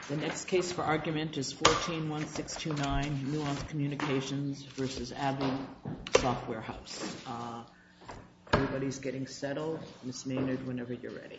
The next case for argument is 14-1629, Nuance Communications v. Abbey Software House. Everybody's getting settled. Ms. Maynard, whenever you're ready.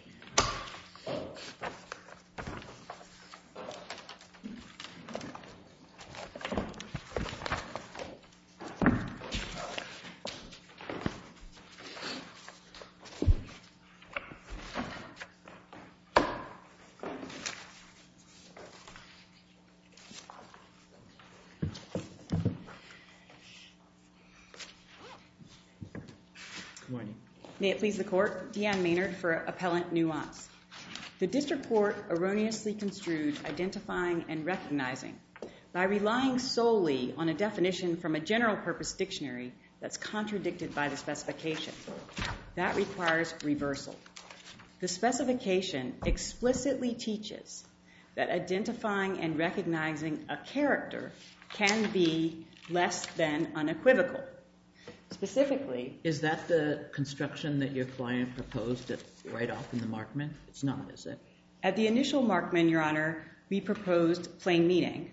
Good morning. May it please the Court, Deanne Maynard for Appellant Nuance. The District Court erroneously construed identifying and recognizing by relying solely on a definition from a general-purpose dictionary that's contradicted by the specification. That requires reversal. The specification explicitly teaches that identifying and recognizing a character can be less than unequivocal. Specifically, is that the construction that your client proposed right off in the markment? It's not, is it? At the initial markment, Your Honor, we proposed plain meaning.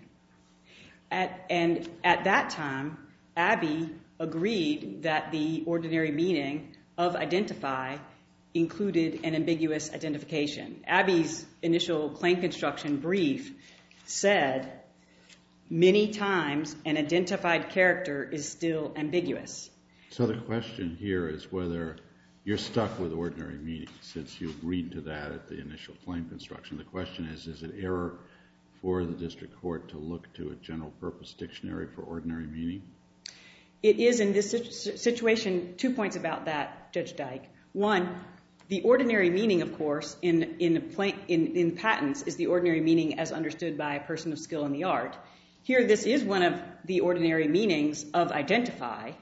And at that time, Abbey agreed that the ordinary meaning of identify included an ambiguous identification. Abbey's initial claim construction brief said many times an identified character is still ambiguous. So the question here is whether you're stuck with ordinary meaning since you agreed to that at the initial claim construction. The question is it error for the District Court to look to a general-purpose dictionary for ordinary meaning? It is in this situation. 2 points about that, Judge Dyke. One, the ordinary meaning, of course, in patents is the ordinary meaning as understood by a person of skill in the art. Here, this is one of the ordinary meanings of identify.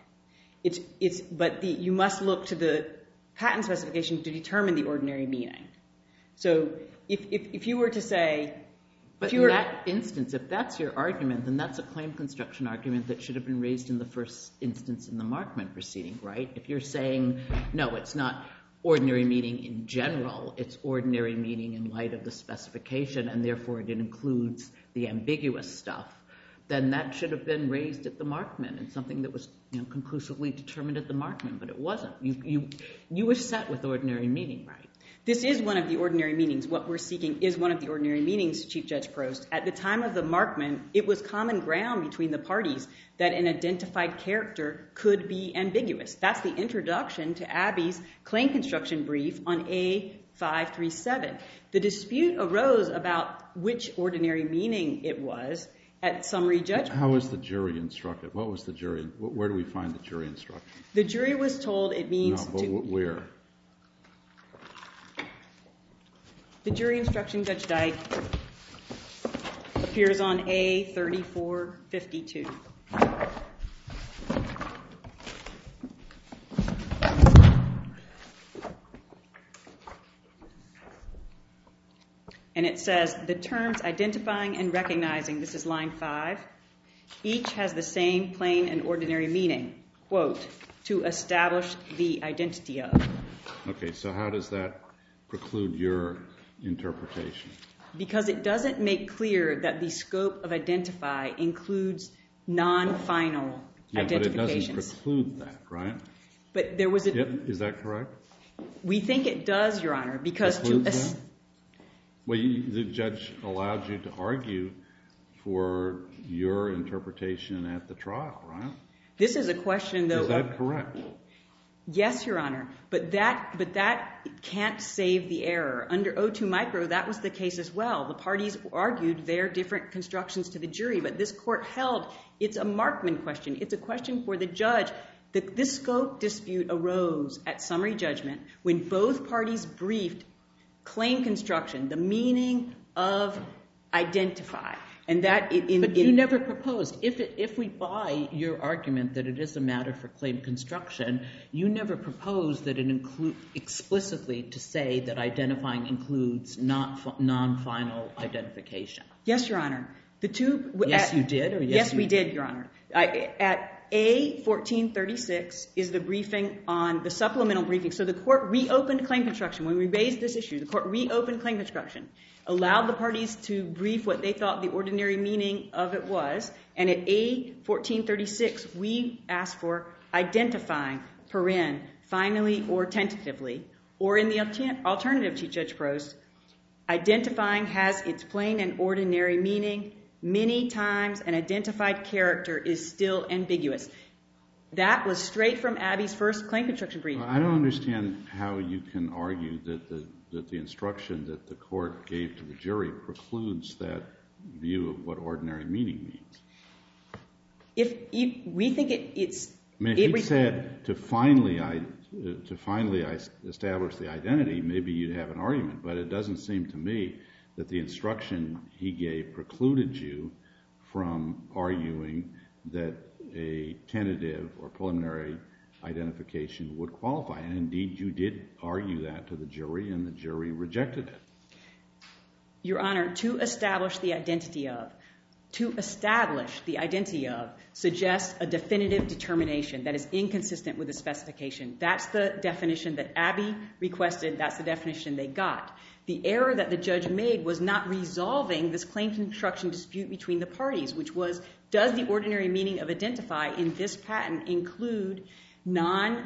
But you must look to the patent specification to determine the ordinary meaning. So if you were to say... But in that instance, if that's your argument, then that's a claim construction argument that should have been raised in the first instance in the markment proceeding, right? If you're saying, no, it's not ordinary meaning in general, it's ordinary meaning in light of the specification, and therefore it includes the ambiguous stuff, then that should have been raised at the markment and something that was conclusively determined at the markment, but it wasn't. You were set with ordinary meaning, right? This is one of the ordinary meanings. What we're seeking is one of the ordinary meanings, Chief Judge Prost. At the time of the markment, it was common ground between the parties that an identified character could be ambiguous. That's the introduction to Abbey's claim construction brief on A537. The dispute arose about which ordinary meaning it was at summary judgment. How was the jury instructed? What was the jury? Where do we find the jury instruction? The jury was told it means to... Where? The jury instruction, Judge Dyke, appears on A3452. And it says, the terms identifying and recognizing, this is line 5, each has the same plain and ordinary meaning, quote, to establish the identity of. Okay, so how does that preclude your interpretation? Because it doesn't make clear that the scope of identify includes non-final identifications. But it doesn't preclude that, right? But there was a... Is that correct? We think it does, Your Honor, because Precludes that? Well, the judge allowed you to argue for your interpretation at the trial, right? This is a question, though... Is that correct? Yes, Your Honor, but that can't save the error. Under O2 micro, that was the case as well. The parties argued their different constructions to the jury, but this court held it's a Markman question. It's a question for the judge. This scope dispute arose at summary judgment when both parties briefed claim construction, the meaning of identify. And that But you never proposed. If we buy your argument that it is a matter for claim construction, you never proposed that it explicitly to say that identifying includes non-final identification. Yes, Your Honor. The two... Yes, you did, or yes, we did, Your Honor. At A1436 is the briefing on the supplemental briefing. So the court reopened claim construction. When we raised this issue, the court reopened claim construction, allowed the parties to brief what they thought the ordinary meaning of it was, and at A1436, we asked for identifying, paren, finally or tentatively, or in the alternative, Chief Judge Prost, identifying has its plain and ordinary meaning. Many times an identified character is still ambiguous. That was straight from Abby's first claim construction brief. I don't understand how you can argue that the instruction that the court gave to the jury precludes that view of what ordinary meaning means. We think it's... I mean, if you said to finally establish the identity, maybe you'd have an argument, but it doesn't seem to me that the instruction he gave precluded you from arguing that a tentative or preliminary identification would qualify. And indeed, you did argue that to the jury, and the jury rejected it. Your Honor, to establish the identity of suggests a definitive determination that is inconsistent with the specification. That's the definition that Abby requested. That's the definition they got. The error that the judge made was not resolving this claim construction dispute between the parties, which was, does the ordinary meaning of identify in this patent include ones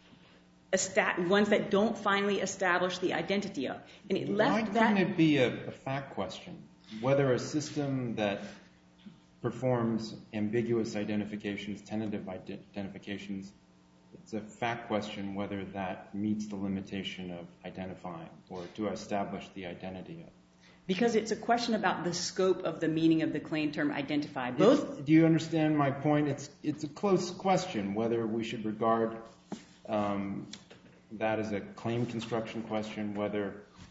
that don't finally establish the identity of? And it left that... Why couldn't it be a fact question? Whether a system that performs ambiguous identifications, tentative identifications, it's a fact question whether that meets the limitation of identifying or to establish the identity of. Because it's a question about the scope of the meaning of the claim term identify. Do you understand my point? It's a close question whether we should regard that as a claim construction question, whether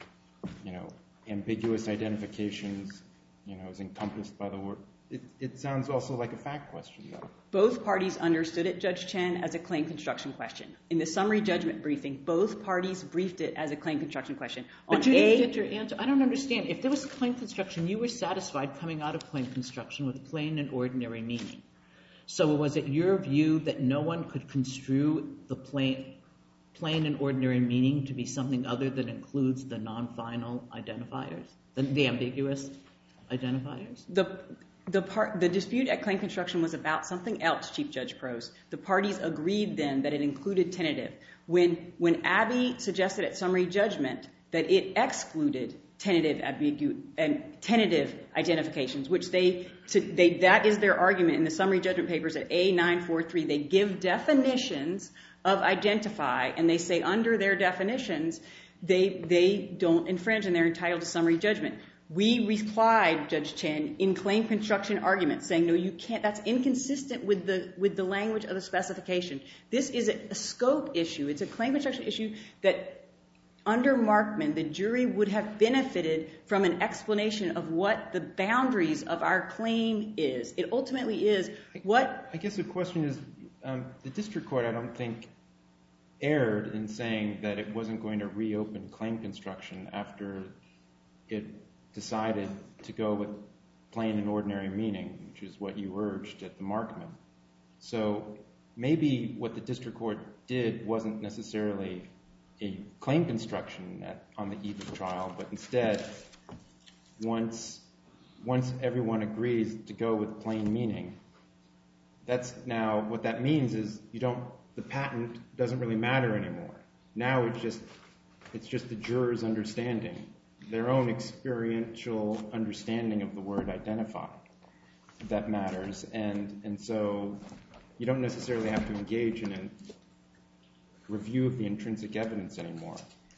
ambiguous identifications is encompassed by the word. It sounds also like a fact question, though. Both parties understood it, Judge Chen, as a claim construction question. In the summary judgment briefing, both parties briefed it as a claim construction question. But you didn't get your answer. I don't understand. If there was claim construction, you were satisfied coming out of claim construction with plain and ordinary meaning. So was it your view that no one could construe the plain and ordinary meaning to be something other than includes the non-final identifiers, the ambiguous identifiers? The dispute at claim construction was about something else, Chief Judge Prost. The parties agreed then that it included tentative. When Abby suggested at summary judgment that it excluded tentative identifications, which that is their argument in the summary judgment papers at A943. They give definitions of identify, and they say under their definitions, they don't infringe and they're entitled to summary judgment. We replied, Judge Chen, in claim construction arguments, saying, no, you can't. That's inconsistent with the language of the specification. This is a scope issue. It's a claim construction issue that under Markman, the jury would have benefited from an explanation of what the boundaries of our claim is. It ultimately is what... I guess the question is, the district court, I don't think, erred in saying that it wasn't going to reopen claim construction after it decided to go with plain and ordinary meaning, which is what you urged at the Markman. So maybe what the district court did wasn't necessarily a claim construction on the eve of trial, but instead, once everyone agrees to go with plain meaning, that's now what that means is the patent doesn't really matter anymore. Now it's just the juror's understanding, their own experiential understanding of the word identify that matters, and so you don't necessarily have to engage in a review of the intrinsic evidence anymore.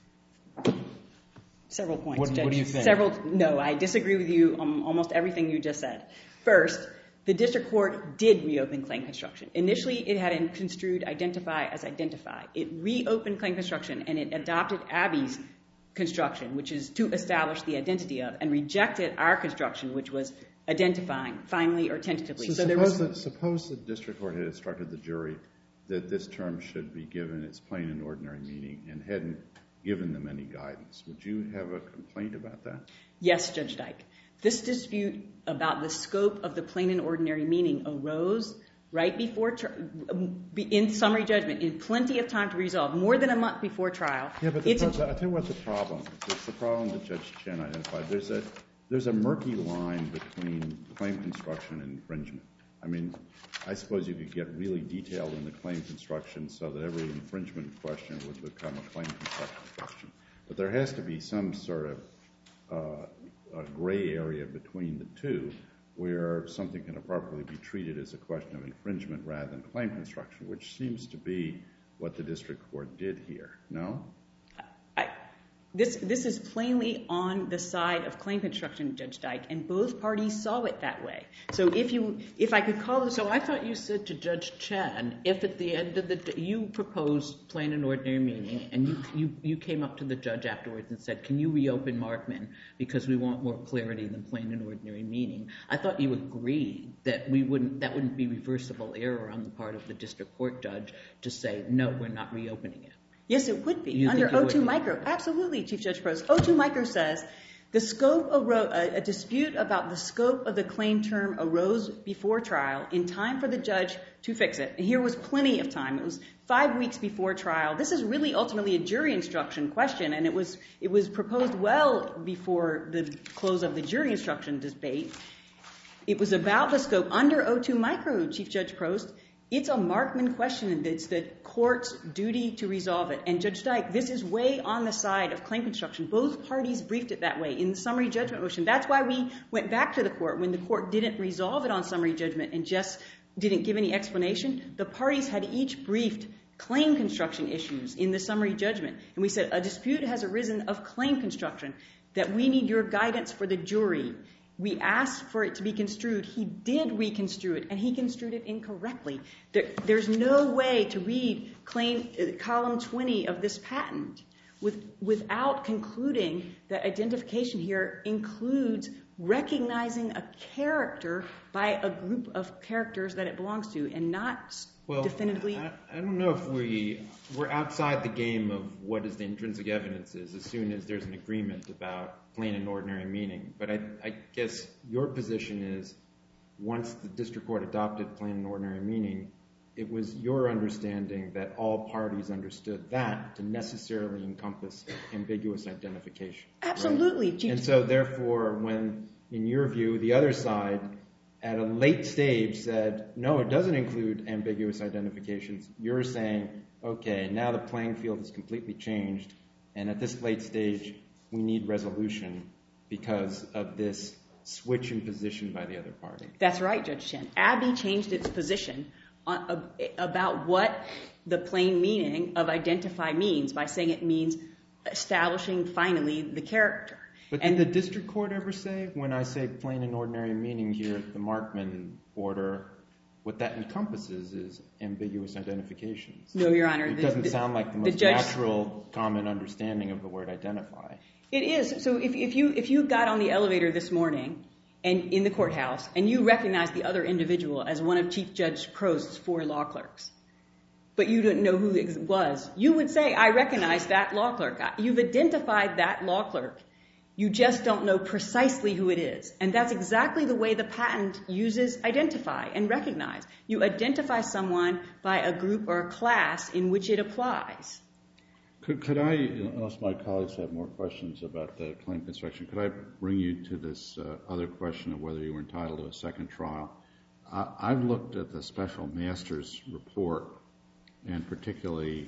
Several points, Judge. What do you think? No, I disagree with you on almost everything you just said. First, the district court did reopen claim construction. Initially, it had construed identify as identify. It reopened claim construction, and it adopted Abby's construction, which is to establish the identity of, and rejected our construction, which was identifying, finally or tentatively. So suppose the district court had instructed the jury that this term should be given its plain and ordinary meaning and hadn't given them any guidance. Would you have a complaint about that? Yes, Judge Dyke. This dispute about the scope of the plain and ordinary meaning arose right before in summary judgment, in plenty of time to resolve, more than a month before trial. Yeah, but I tell you what the problem is. It's the problem that Judge Chen identified. There's a murky line between claim construction and infringement. I mean, I suppose you could get really detailed in the claim construction so that every infringement question would become a claim construction question. But there has to be some sort of a gray area between the two where something can appropriately be treated as a question of infringement rather than claim construction, which seems to be what the district court did here. No? This is plainly on the side of claim construction, Judge Dyke, and both parties saw it that way. So if I could call this... So I thought you said to Judge Chen, if at the end of the day you proposed plain and ordinary meaning, and you came up to the judge afterwards and said, can you reopen Markman because we want more clarity than plain and ordinary meaning, I thought you agreed that that wouldn't be reversible error on the part of the district court judge to say, no, we're not reopening it. Yes, it would be. Under O2 Micro. Absolutely, Chief Judge Prost. O2 Micro says a dispute about the scope of the claim term arose before trial in time for the judge to fix it. And here was plenty of time. It was 5 weeks before trial. This is really ultimately a jury instruction question, and it was proposed well before the close of the jury instruction debate. It was about the scope. Under O2 Micro, Chief Judge Prost, it's a Markman question, and it's the court's duty to resolve it. And Judge Dyke, this is way on the side of claim construction. Both parties briefed it that way in the summary judgment motion. That's why we went back to the court when the court didn't resolve it on summary judgment and just didn't give any explanation. The parties had each briefed claim construction issues in the summary judgment. And we said a dispute has arisen of claim construction, that we need your guidance for the jury. We asked for it to be construed. He did reconstrue it, and he construed it incorrectly. There's no way to read column 20 of this patent without concluding that identification here includes recognizing a character by a group of characters that it belongs to, and not definitively... I don't know if we're outside the game of what is the intrinsic evidence is as soon as there's an agreement about plain and ordinary meaning. But I guess your position is once the district court adopted plain and ordinary meaning, it was your understanding that all parties understood that to necessarily encompass ambiguous identification. Absolutely. Right? And so therefore, when, in your view, the other side at a late stage said, no, it doesn't include ambiguous identifications, you're saying, okay, now the playing field has completely changed, and at this late stage, we need resolution because of this switch in position by the other party. That's right, Judge Chen. Abbey changed its position about what the plain meaning of identify means by saying it means establishing finally the character. But did the district court ever say, when I say plain and ordinary meaning here at the Markman order, what that encompasses is ambiguous identifications? No, Your Honor. It doesn't sound like the most natural common understanding of the word identify. It is. So if you got on the elevator this morning and in the courthouse and you recognized the other individual as one of Chief Judge Prost's 4 law clerks, but you didn't know who it was, you would say, I recognize that law clerk. You've identified that law clerk. You just don't know precisely who it is. And that's exactly the way the patent uses identify and recognize. You identify someone by a group or a class in which it applies. Could I, unless my colleagues have more questions about the claim construction, could I bring you to this other question of whether you were entitled to a second trial? I've looked at the special master's report, and particularly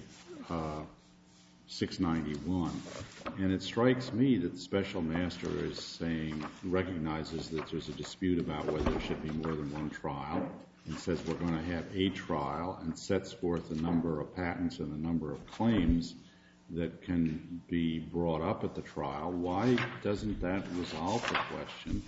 691, and it strikes me that the special master is saying, recognizes that there's a dispute about whether there should be more than one trial, and says we're going to have a trial, and sets forth the number of patents and the number of claims that can be brought up at the trial. Why doesn't that resolve the question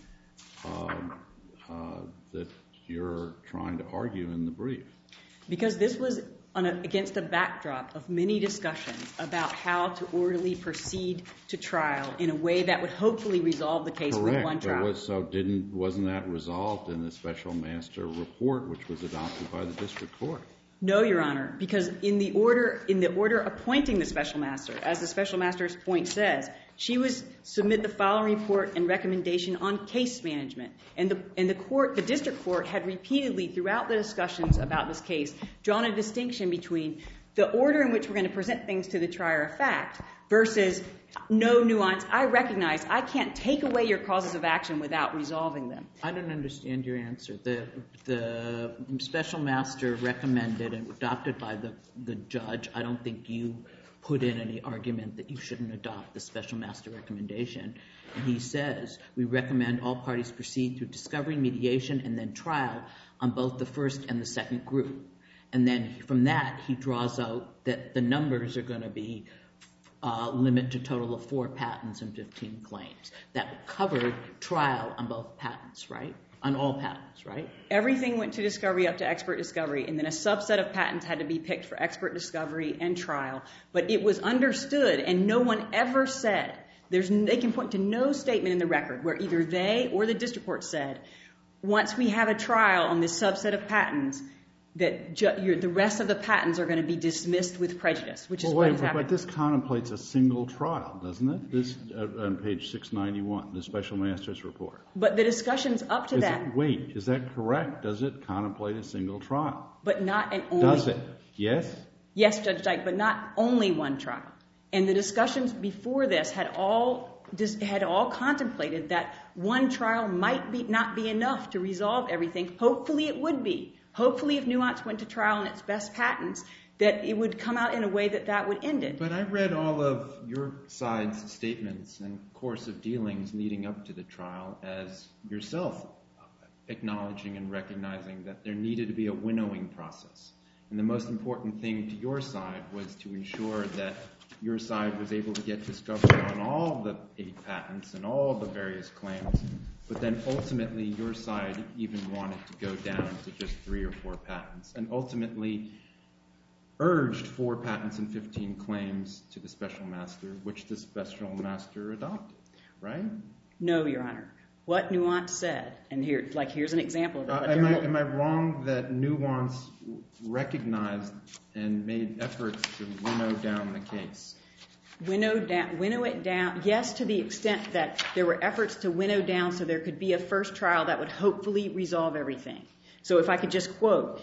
that you're trying to argue in the brief? Because this was against a backdrop of many discussions about how to orderly proceed to trial in a way that would hopefully resolve the case with one trial. Correct. So wasn't that resolved in the special master report, which was adopted by the district court? No, Your Honor, because in the order appointing the special master, as the special master's point says, She was submit the following report and recommendation on case management. And the district court had repeatedly throughout the discussions about this case drawn a distinction between the order in which we're going to present things to the trier of fact versus no nuance. I recognize I can't take away your causes of action without resolving them. I don't understand your answer. The special master recommended and adopted by the judge. I don't think you put in any argument that you shouldn't adopt the special master recommendation. And he says, we recommend all parties proceed through discovery, mediation, and then trial on both the first and the second group. And then from that, he draws out that the numbers are going to be limit to total of 4 patents and 15 claims. That covered trial on both patents, right? On all patents, right? Everything went to discovery up to expert discovery, and then a subset of patents had to be picked for expert discovery and trial. But it was understood, and no one ever said, they can point to no statement in the record where either they or the district court said, once we have a trial on this subset of patents, that the rest of the patents are going to be dismissed with prejudice, which is what has happened. But this contemplates a single trial, doesn't it? This on page 691, the special master's report. But the discussions up to that. Wait, is that correct? Does it contemplate a single trial? But not an only. Does it? Yes? Yes, Judge Dyke, but not only one trial. And the discussions before this had all contemplated that one trial might not be enough to resolve everything. Hopefully it would be. Hopefully if Nuance went to trial on its best patents, that it would come out in a way that would end it. But I read all of your side's statements and course of dealings leading up to the trial as yourself acknowledging and recognizing that there needed to be a winnowing process. And the most important thing to your side was to ensure that your side was able to get discovery on all the 8 patents and all the various claims, but then ultimately your side even wanted to go down to just 3 or 4 patents and ultimately urged 4 patents and 15 claims to the special master, which the special master adopted, right? No, Your Honor. What Nuance said, and here's an example of it. Am I wrong that Nuance recognized and made efforts to winnow down the case? Winnow it down, yes, to the extent that there were efforts to winnow down so there could be a first trial that would hopefully resolve everything. So if I could just quote,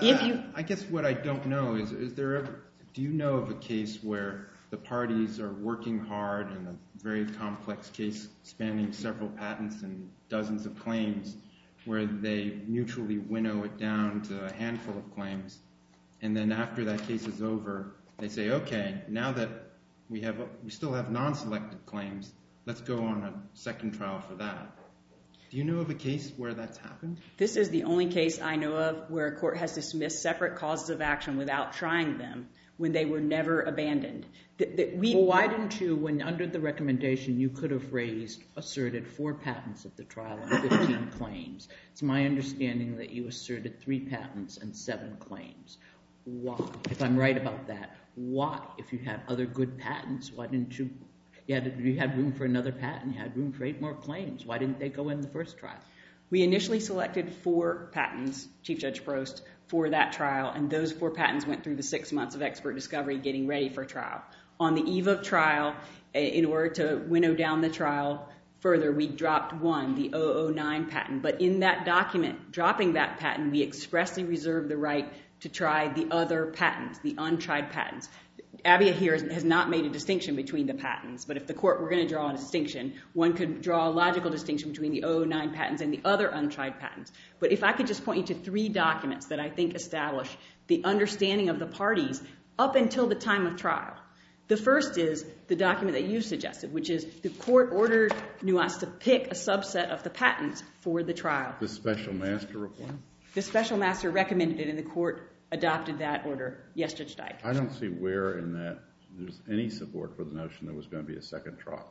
I guess what I don't know is do you know of a case where the parties are working hard in a very complex case spanning several patents and dozens of claims where they mutually winnow it down to a handful of claims, and then after that case is over, they say, okay, now that we still have non-selected claims, let's go on a second trial for that. Do you know of a case where that's happened? This is the only case I know of where a court has dismissed separate causes of action without trying them when they were never abandoned. Why didn't you, when under the recommendation, you could have asserted 4 patents at the trial and 15 claims? It's my understanding that you asserted 3 patents and 7 claims. Why? If I'm right about that, why? If you had other good patents, why didn't you? You had room for another patent. You had room for 8 more claims. Why didn't they go in the first trial? We initially selected 4 patents, Chief Judge Prost, for that trial, and those 4 patents went through the 6 months of expert discovery getting ready for trial. On the eve of trial, in order to winnow down the trial further, we dropped one, the 009 patent. But in that document, dropping that patent, we expressly reserved the right to try the other patents, the untried patents. Abia here has not made a distinction between the patents, but if the court were going to draw a distinction, one could draw a logical distinction between the 009 patents and the other untried patents. But if I could just point you to 3 documents that I think establish the understanding of the parties up until the time of trial. The first is the document that you suggested, which is the court ordered Nuance to pick a subset of the patents for the trial. The special master report? The special master recommended it, and the court adopted that order. Yes, Judge Dyke. I don't see where in that there's any support for the notion there was going to be a second trial.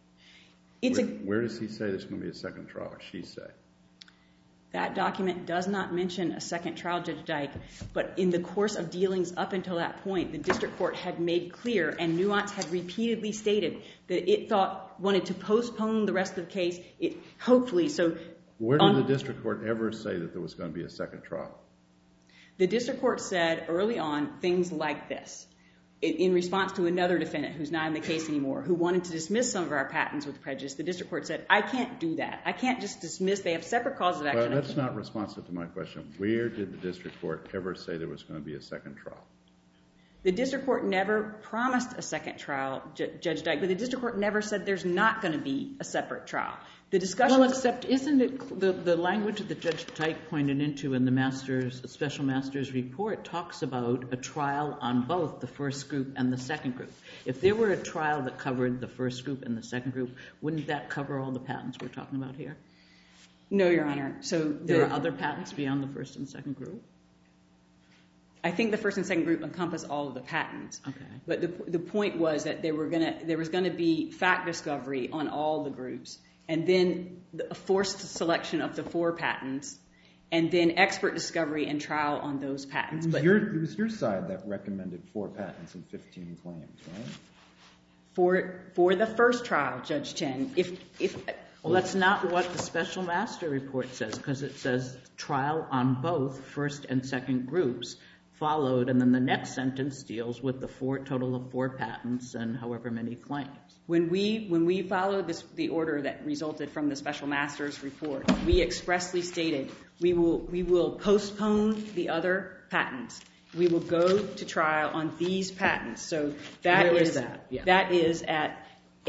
Where does he say there's going to be a second trial, or she say? That document does not mention a second trial, Judge Dyke, but in the course of dealings up until that point, the district court had made clear, and Nuance had repeatedly stated, that it wanted to postpone the rest of the case, hopefully. Where did the district court ever say that there was going to be a second trial? The district court said early on things like this. in response to another defendant who's not in the case anymore, who wanted to dismiss some of our patents with prejudice, the district court said, I can't do that. I can't just dismiss. They have separate causes of action. Well, that's not responsive to my question. Where did the district court ever say there was going to be a second trial? The district court never promised a second trial, Judge Dyke, but the district court never said there's not going to be a separate trial. The discussion... Well, except isn't it the language that Judge Dyke pointed into in the special master's report talks about a trial on both the first group and the second group. If there were a trial that covered the first group and the second group, wouldn't that cover all the patents we're talking about here? No, Your Honor. So there are other patents beyond the first and second group? I think the first and second group encompass all of the patents. Okay. But the point was that there was going to be fact discovery on all the groups, and then a forced selection of the 4 patents, and then expert discovery and trial on those patents. It was your side that recommended 4 patents and 15 claims, right? For the first trial, Judge Chen. Well, that's not what the special master report says, because it says trial on both first and second groups followed, and then the next sentence deals with the total of 4 patents and however many claims. When we followed the order that resulted from the special master's report, we expressly stated we will postpone the other patents. We will go to trial on these patents. So that Where is is that? Yeah. That is at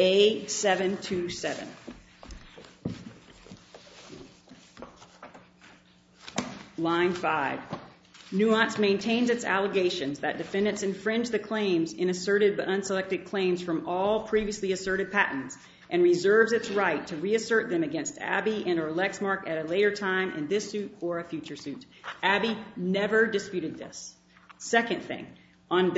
A727. Line 5. Nuance maintains its allegations that defendants infringed the claims in asserted but unselected claims from all previously asserted patents and reserves its right to reassert them against Abbey and or Lexmark at a later time in this suit or a future suit. Abbey never disputed this. Second thing, on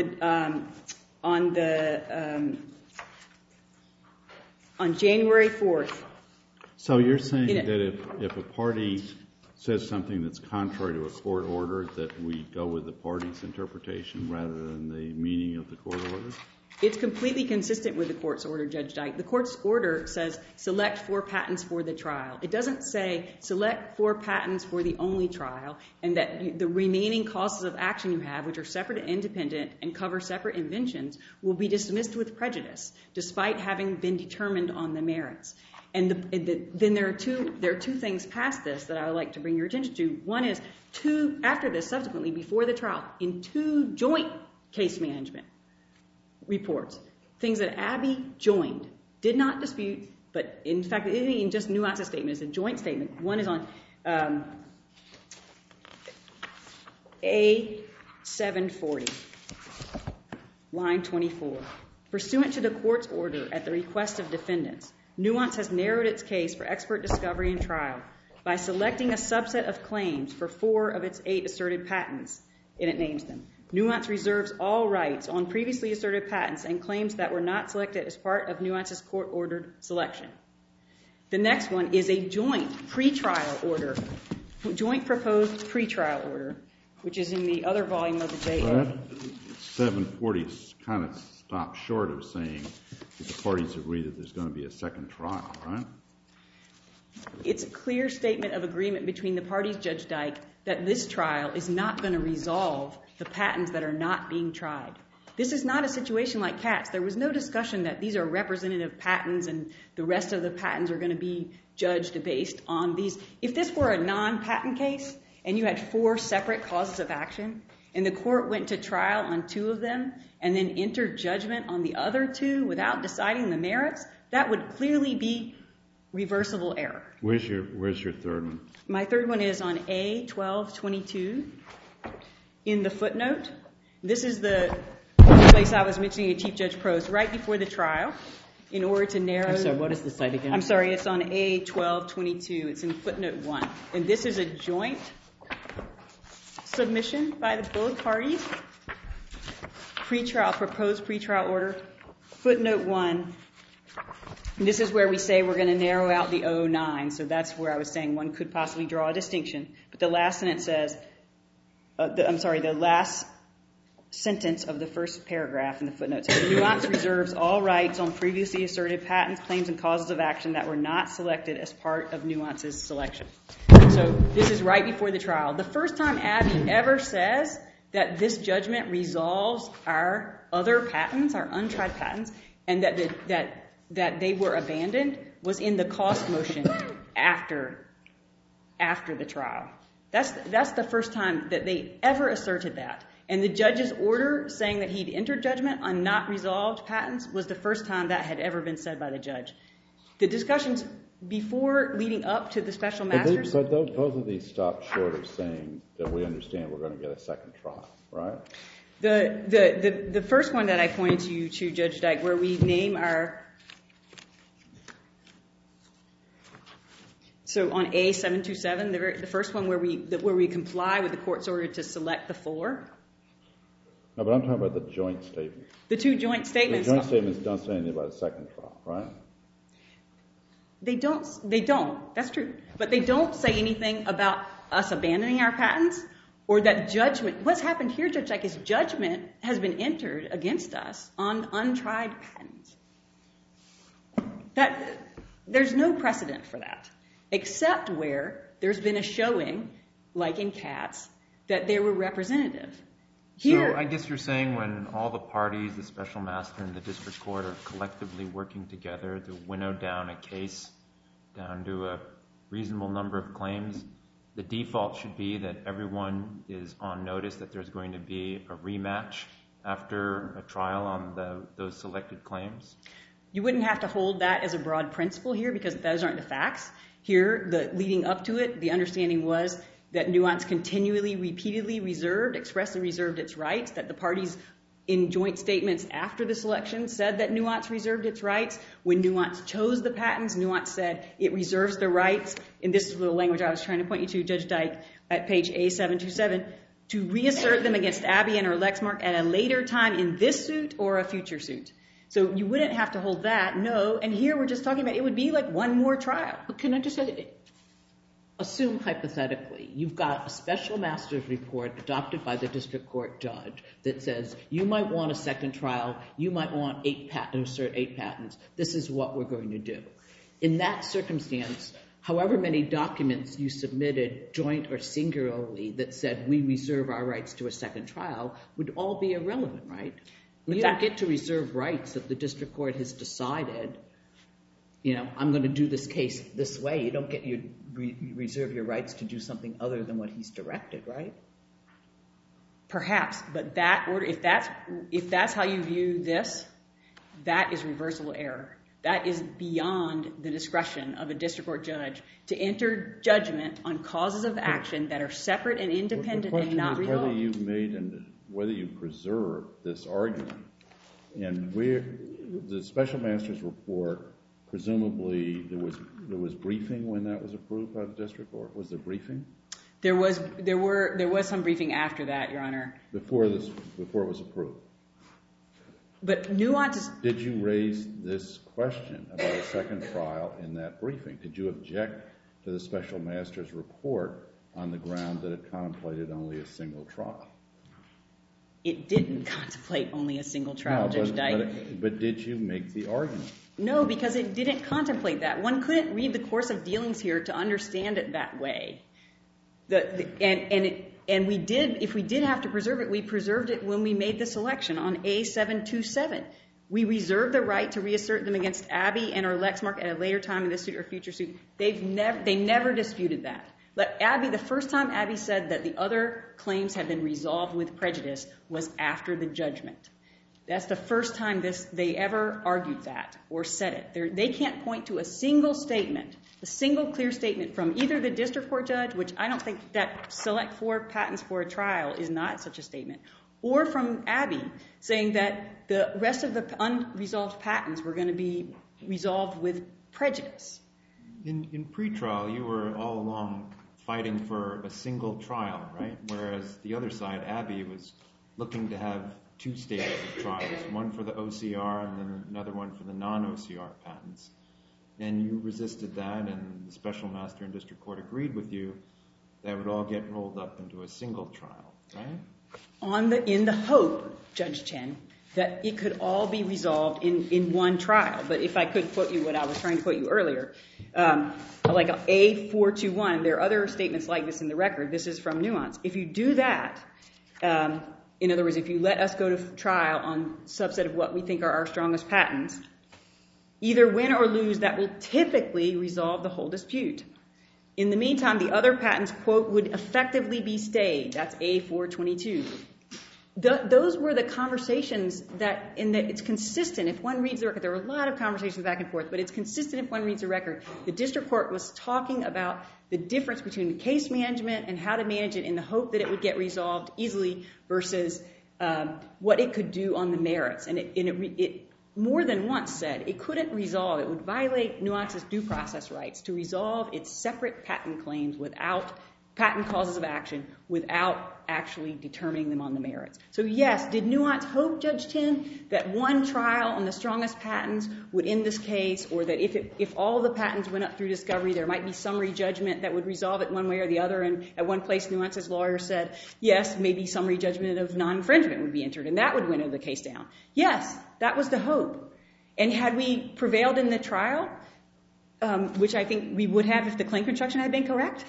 January 4th. So you're saying that if a party says something that's contrary to a court order, that we go with the party's interpretation rather than the meaning of the court order? It's completely consistent with the court's order, Judge Dyke. The court's order says select 4 patents for the trial. It doesn't say select 4 patents for the only trial, and that the remaining causes of action you have, which are separate and independent and cover separate inventions, will be dismissed with prejudice, despite having been determined on the merits. And then there are two things past this that I would like to bring your attention to. One is after this, subsequently, before the trial, in 2 joint case management reports, things that Abbey joined, did not dispute, but in fact, it isn't even just Nuance's statement, it's a joint statement. One is on A740, line 24. Pursuant to the court's order at the request of defendants, Nuance has narrowed its case for expert discovery and trial by selecting a subset of claims for 4 of its 8 asserted patents, and it names them. Nuance reserves all rights on previously asserted patents and claims that were not selected as part of Nuance's court-ordered selection. The next one is a joint pretrial order, joint proposed pretrial order, which is in the other volume of the JA. Well, that 740 kind of stops short of saying that the parties agree that there's going to be a second trial, right? It's a clear statement of agreement between the parties, Judge Dyke, that this trial is not going to resolve the patents that are not being tried. This is not a situation like Katz. There was no discussion that these are representative patents and the rest of the patents are going to be judged based on these. If this were a non-patent case and you had 4 separate causes of action and the court went to trial on 2 of them and then entered judgment on the other 2 without deciding the merits, that would clearly be reversible error. Where's your third one? My third one is on A1222 in the footnote. This is the place I was mentioning to Chief Judge Prose right before the trial in order to narrow... I'm sorry, what is the site again? I'm sorry, it's on A1222. It's in footnote 1. And this is a joint submission by both parties. Proposed pretrial order. Footnote 1. And this is where we say we're going to narrow out the 009. So that's where I was saying one could possibly draw a distinction. But the last sentence says... the last sentence of the first paragraph in the footnote says, Nuance reserves all rights on previously asserted patents, claims, and causes of action that were not selected as part of Nuance's selection. So this is right before the trial. The first time Abbey ever says that this judgment resolves our other patents, our untried patents, and that they were abandoned was in the cost motion after the trial. That's the first time that they ever asserted that. And the judge's order saying that he'd entered judgment on not resolved patents was the first time that had ever been said by the judge. The discussions before leading up to the special masters... But both of these stopped short of saying that we understand we're going to get a second trial, right? The first one that I pointed to you to, Judge Dyke, where we name our... So on A727, the first one where we comply with the court's order to select the four. No, but I'm talking about the joint statement. The two joint statements. The joint statements don't say anything about a second trial, right? They don't. That's true. But they don't say anything about us abandoning our patents or that judgment. What's happened here, Judge Dyke, is judgment has been entered against us on untried patents. There's no precedent for that, except where there's been a showing, like in Katz, that they were representative. Here, so I guess you're saying when all the parties, the special master and the district court, are collectively working together to winnow down a case down to a reasonable number of claims, the default should be that everyone is on notice that there's going to be a rematch after a trial on those selected claims? You wouldn't have to hold that as a broad principle here because those aren't the facts. Here, leading up to it, the understanding was that Nuance continually, repeatedly expressly reserved its rights, that the parties in joint statements after the selection said that Nuance reserved its rights. When Nuance chose the patents, Nuance said it reserves the rights, and this is the language I was trying to point you to, Judge Dyke, at page A727, to reassert them against Abbey and or Lexmark at a later time in this suit or a future suit. So you wouldn't have to hold that, no, and here we're just talking about it would be like one more trial. But can I just say, assume hypothetically, you've got a special master's report adopted by the district court judge that says you might want a second trial, you might want assert 8 patents, this is what we're going to do. In that circumstance, however many documents you submitted, joint or singularly, that said we reserve our rights to a second trial would all be irrelevant, right? You don't get to reserve rights that the district court has decided, you know, I'm going to do this case this way. You don't get reserve your rights to do something other than what he's directed, right? Perhaps, but that order, if that's how you view this, that is reversible error. That is beyond the discretion of a district court judge to enter judgment on causes of action that are separate and independent and not resolved. The question is whether you've made and whether you preserve this argument. And the special master's report, presumably there was briefing when that was approved by the district court. Was there briefing? There was some briefing after that, Your Honor. Before it was approved. But Nuance... Did you raise this question about a second trial in that briefing? Did you object to the special master's report on the ground that it contemplated only a single trial? It didn't contemplate only a single trial, Judge Dyke. But did you make the argument? No, because it didn't contemplate that. One couldn't read the course of dealings here to understand it that way. And we did, if we did have to preserve it, we preserved it when we made the selection on A727. We reserved the right to reassert them against Abbey and or Lexmark at a later time in this suit or future suit. They never disputed that. But Abbey, the first time Abbey said that the other claims had been resolved with prejudice was after the judgment. That's the first time they ever argued that or said it. They can't point to a single statement, a single clear statement from either the district court judge, which I don't think that select 4 patents for a trial is not such a statement, or from Abbey saying that the rest of the unresolved patents were going to be resolved with prejudice. In pretrial, you were all along fighting for a single trial, right? Whereas the other side, Abbey, was looking to have 2 stages of trials, one for the OCR and then another one for the non-OCR patents. And you resisted that, and the special master and district court agreed with you that would all get rolled up into a single trial, right? In the hope, Judge Chen, that it could all be resolved in one trial. But if I could quote you what I was trying to quote you earlier, like A421, there are other statements like this in the record. This is from Nuance. If you do that, In other words, if you let us go to trial on a subset of what we think are our strongest patents, either win or lose, that will typically resolve the whole dispute. In the meantime, the other patents, quote, would effectively be stayed. That's A422. Those were the conversations that it's consistent. If one reads the record, there were a lot of conversations back and forth, but it's consistent if one reads the record. The district court was talking about the difference between case management and how to manage it in the hope that it would get resolved easily versus what it could do on the merits. And it more than once said it couldn't resolve. It would violate Nuance's due process rights to resolve its separate patent claims without patent causes of action, without actually determining them on the merits. So yes, did Nuance hope, Judge Tin, that one trial on the strongest patents would end this case, or that if all the patents went up through discovery, there might be summary judgment that would resolve it one way or the other, and at one place Nuance's lawyer said, yes, maybe summary judgment of non-infringement would be entered, and that would winnow the case down. Yes, that was the hope. And had we prevailed in the trial, which I think we would have if the claim construction had been correct,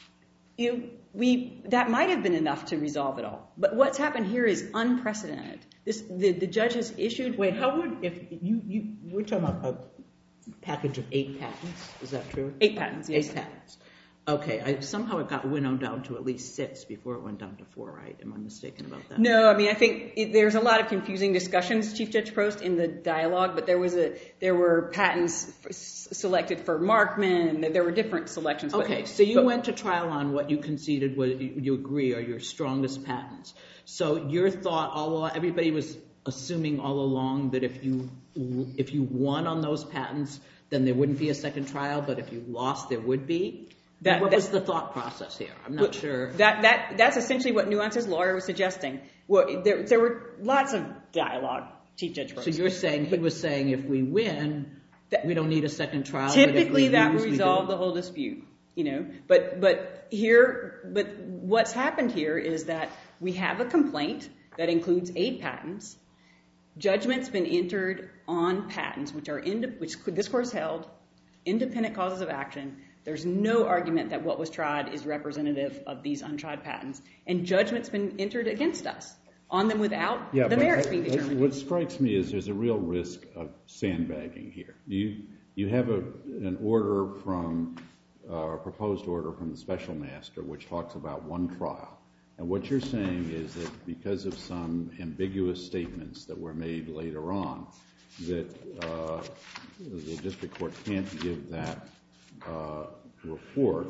that might have been enough to resolve it all. But what's happened here is unprecedented. The judge has issued... Wait, how would... We're talking about a package of 8 patents. Is that true? 8 patents, yes. 8 patents. Okay, somehow it got winnowed down to at least 6 before it went down to 4, right? Am I mistaken about that? No, I mean, I think there's a lot of confusing discussions, Chief Judge Prost, in the dialogue, but there were patents selected for Markman, and there were different selections. Okay, so you went to trial on what you conceded, you agree, are your strongest patents. So your thought, everybody was assuming all along that if you won on those patents, then there wouldn't be a second trial, but if you lost, there would be? What was the thought process here? I'm not sure. That's essentially what Nuance's lawyer was suggesting. Well, there were lots of dialogue, Chief Judge Prost. So you're saying, he was saying if we win, we don't need a second trial. Typically that would resolve the whole dispute, But what's happened here is that we have a complaint that includes 8 patents. Judgment's been entered on patents, which this court has held, independent causes of action. There's no argument that what was tried is representative of these untried patents. And judgment's been entered against us on them without the merits being determined. What strikes me is there's a real risk of sandbagging here. You have an order from, a proposed order from the special master which talks about one trial. And what you're saying is that because of some ambiguous statements that were made later on, that the district court can't give that report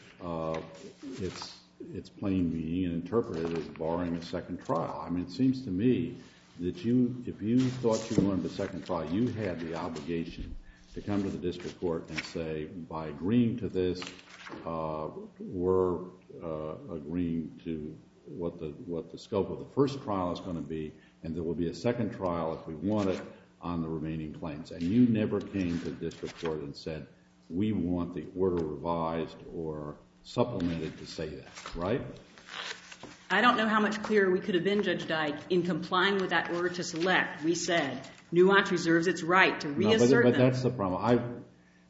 its plain meaning and interpret it as barring a second trial. I mean, it seems to me that if you thought you wanted a second trial, you had the obligation to come to the district court and say, by agreeing to this, we're agreeing to what the scope of the first trial is going to be, and there will be a second trial if we want it on the remaining claims. And you never came to the district court and said, we want the order revised or supplemented to say that, right? I don't know how much clearer we could have been, Judge Dyke, in complying with that order to select. We said, Nuance reserves its right to reassert them. But that's the problem.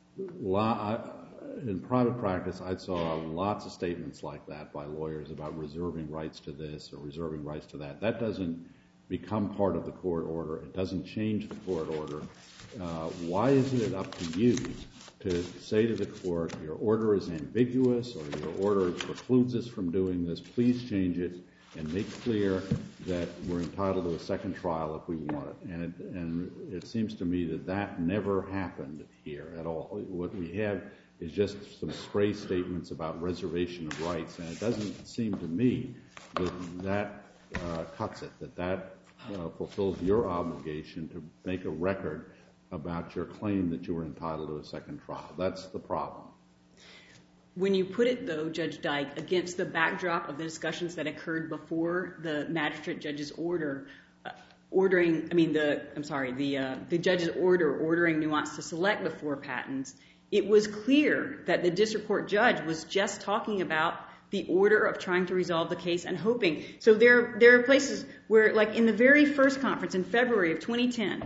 In private practice, I saw lots of statements like that by lawyers about reserving rights to this or reserving rights to that. That doesn't become part of the court order. It doesn't change the court order. Why isn't it up to you to say to the court, your order is ambiguous or your order precludes us from doing this, please change it and make clear that we're entitled to a second trial if we want it. And it seems to me that that never happened here at all. What we have is just some stray statements about reservation of rights, and it doesn't seem to me that cuts it, that fulfills your obligation to make a record about your claim that you were entitled to a second trial. That's the problem. When you put it, though, Judge Dyke, against the backdrop of the discussions that occurred before the magistrate judge's order, the judge's order ordering Nuance to select the 4 patents, it was clear that the district court judge was just talking about the order of trying to resolve the case and hoping. So there are places where, like in the very first conference in February of 2010,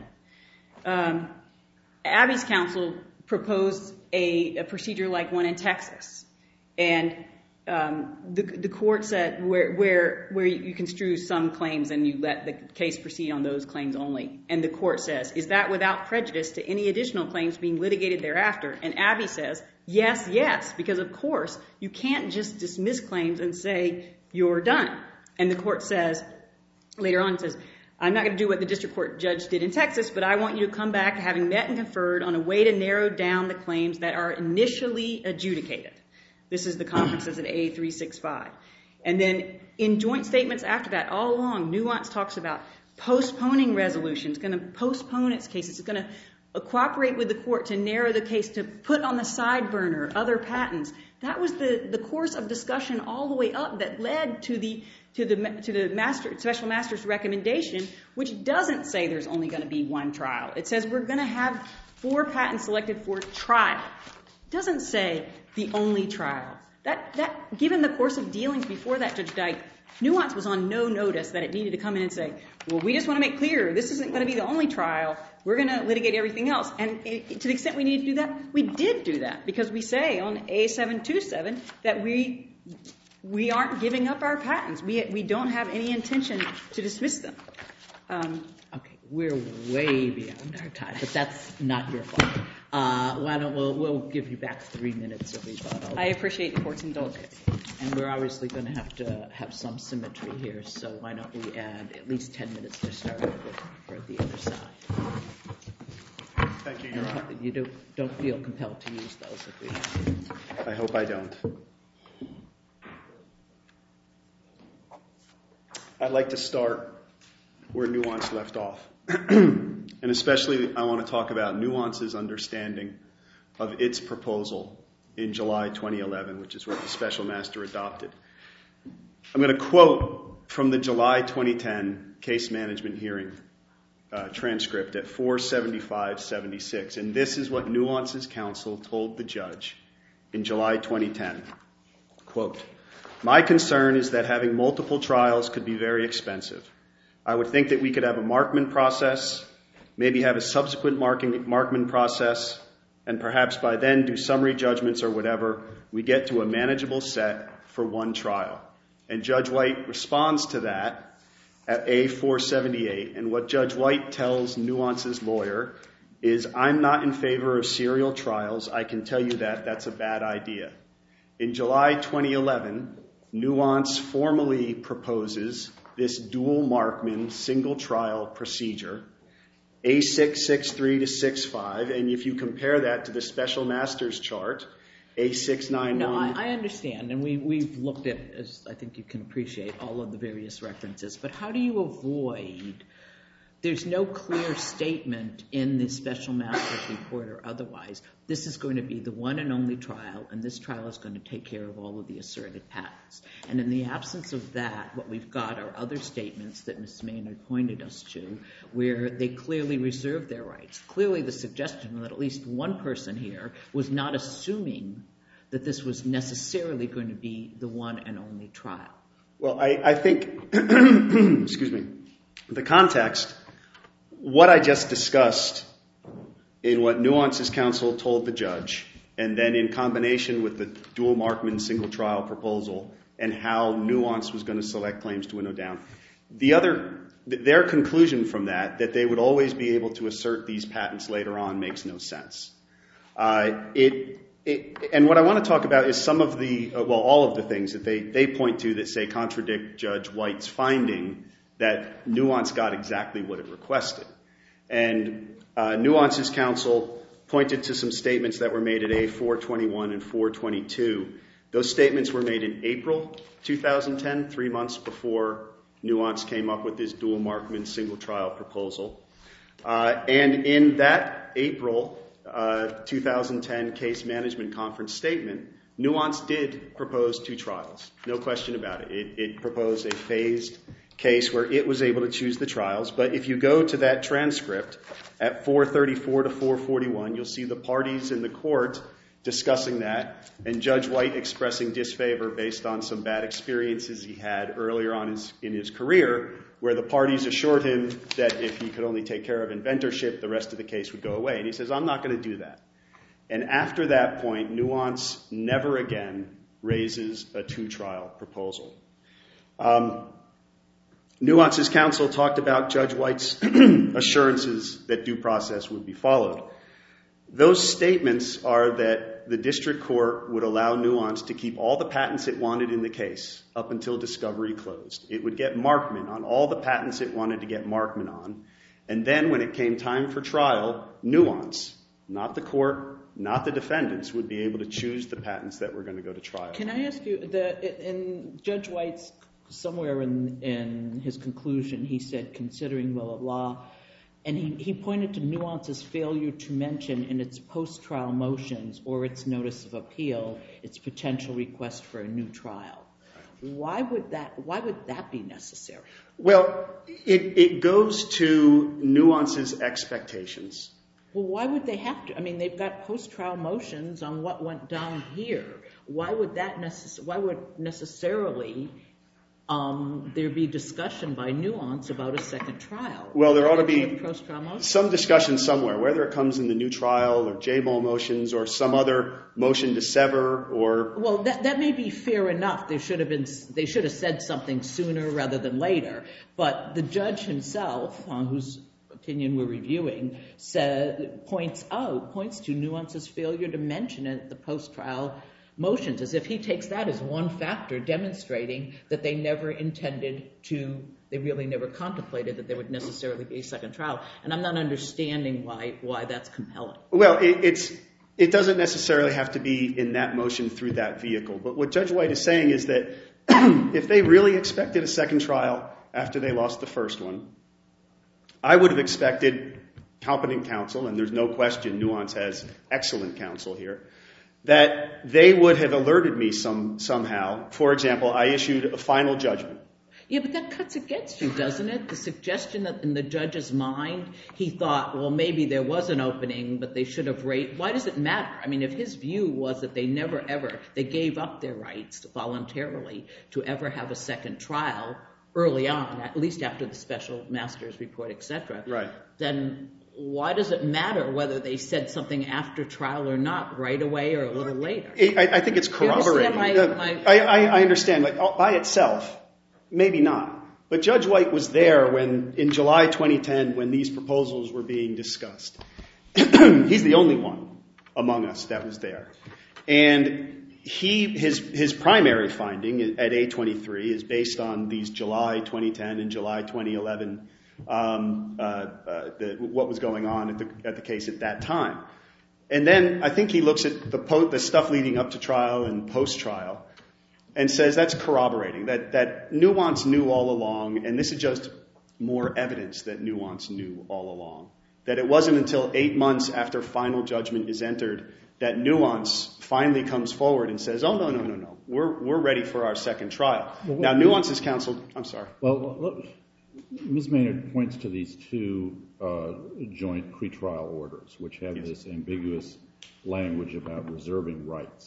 Abby's counsel proposed a procedure like one in Texas. And the court said where you construe some claims and you let the case proceed on those claims only. And the court says, is that without prejudice to any additional claims being litigated thereafter? And Abby says, yes, yes, because of course you can't just dismiss claims and say you're done. And the court says, later on, it says, I'm not going to do what the district court judge did in Texas, but I want you to come back having met and conferred on a way to narrow down the claims that are initially adjudicated. This is the conferences at A365. And then in joint statements after that, all along, Nuance talks about postponing resolutions, going to postpone its cases. It's going to cooperate with the court to narrow the case, to put on the side burner other patents. That was the course of discussion all the way up that led to the special master's recommendation, which doesn't say there's only going to be one trial. It says we're going to have 4 patents selected for trial. It doesn't say the only trial. That given the course of dealings before that, Judge Dyke, Nuance was on no notice that it needed to come in and say, well, we just want to make clear this isn't going to be the only trial. We're going to litigate everything else. And to the extent we need to do that, we did do that, because we say on A727 that we aren't giving up our patents. We don't have any intention to dismiss them. Okay, we're way beyond our time, but that's not your fault. Why don't we'll give you back 3 minutes of rebuttal. I appreciate the court's indulgence. Okay. And we're obviously going to have some symmetry here, so why don't we add at least 10 minutes to start with for the other side. Thank you, Your Honor. You don't feel compelled to use those if we have to. I hope I don't. I'd like to start where Nuance left off. And especially I want to talk about Nuance's understanding of its proposal in July 2011, which is what the special master adopted. I'm going to quote from the July 2010 case management hearing transcript at 475-76. And this is what Nuance's counsel told the judge in July 2010. Quote, my concern is that having multiple trials could be very expensive. I would think that we could have a Markman process, maybe have a subsequent Markman process, and perhaps by then do summary judgments or whatever. We get to a manageable set for one trial. And Judge White responds to that at A478. And what Judge White tells Nuance's lawyer is, I'm not in favor of serial trials. I can tell you that. That's a bad idea. In July 2011, Nuance formally proposes this dual Markman single trial procedure, A663 to 65, and if you compare that to the special master's chart, A691. No, I understand, and we've looked at, as I think you can appreciate, all of the various references, but how do you avoid, there's no clear statement in the special master's report or otherwise, this is going to be the one and only trial, and this trial is going to take care of all of the asserted patents. And in the absence of that, what we've got are other statements that Ms. Maynard pointed us to, where they clearly reserve their rights. Clearly the suggestion that at least one person here was not assuming that this was necessarily going to be the one and only trial. Well, I think, excuse me, the context, what I just discussed in what Nuance's counsel told the judge, and then in combination with the dual Markman single trial proposal and how Nuance was going to select claims to winnow down, their conclusion from that they would always be able to assert these patents later on makes no sense. And what I want to talk about is some of all of the things that they point to that say contradict Judge White's finding that Nuance got exactly what it requested. And Nuance's counsel pointed to some statements that were made at A421 and 422. Those statements were made in April 2010, 3 months before Nuance came up with this dual Markman single trial proposal. And in that April 2010 case management conference statement, Nuance did propose 2 trials. No question about it. It proposed a phased case where it was able to choose the trials. But if you go to that transcript at 434 to 441, you'll see the parties in the court discussing that and Judge White expressing disfavor based on some bad experiences he had earlier on in his career, where the parties assured him that if he could only take care of inventorship, the rest of the case would go away. And he says, I'm not going to do that. And after that point, Nuance never again raises a two-trial proposal. Nuance's counsel talked about Judge White's assurances that due process would be followed. Those statements are that the district court would allow Nuance to keep all the patents it wanted in the case up until discovery closed. It would get Markman on all the patents it wanted to get Markman on. And then when it came time for trial, Nuance, not the court, not the defendants, would be able to choose the patents that were going to go to trial. Can I ask you, in Judge White's, somewhere in his conclusion, he said, considering blah, blah, blah, and he pointed to Nuance's failure to mention in its post-trial motions or its notice of appeal its potential request for a new trial. Why would that be necessary? Well, it goes to Nuance's expectations. Well, why would they have to? I mean, they've got post-trial motions on what went down here. Why would necessarily there be discussion by Nuance about a second trial? Well, there ought to be some discussion somewhere, whether it comes in the new trial or JMOL motions or some other motion to sever or... Well, that may be fair enough. They should have said something sooner rather than later. But the judge himself, whose opinion we're reviewing, points to Nuance's failure to mention it at the post-trial motions, as if he takes that as one factor demonstrating that they really never contemplated that there would necessarily be a second trial. And I'm not understanding why that's compelling. Well, it doesn't necessarily have to be in that motion through that vehicle. But what Judge White is saying is that if they really expected a second trial after they lost the first one, I would have expected competent counsel, and there's no question Nuance has excellent counsel here, that they would have alerted me somehow. For example, I issued a final judgment. Yeah, but that cuts against you, doesn't it? The suggestion that in the judge's mind, he thought, well, maybe there was an opening, but they should have raised... Why does it matter? I mean, if his view was that they never ever... They gave up their rights voluntarily to ever have a second trial early on, at least after the special master's report, etc. Right. Then why does it matter whether they said something after trial or not, right away or a little later? I think it's corroborating. I understand. Like, by itself, maybe not. But Judge White was there in July 2010 when these proposals were being discussed. He's the only one among us that was there. And his primary finding at A23 is based on these July 2010 and July 2011 what was going on at the case at that time. And then I think he looks at the stuff leading up to trial and post-trial and says that's corroborating, that Nuance knew all along, and this is just more evidence that Nuance knew all along. That it wasn't until 8 months after final judgment is entered that Nuance finally comes forward and says, oh, no, we're ready for our second trial. Well, now, Nuance's counsel, I'm sorry. Well, look, Ms. Maynard points to these two joint pretrial orders, which have this ambiguous language about reserving rights.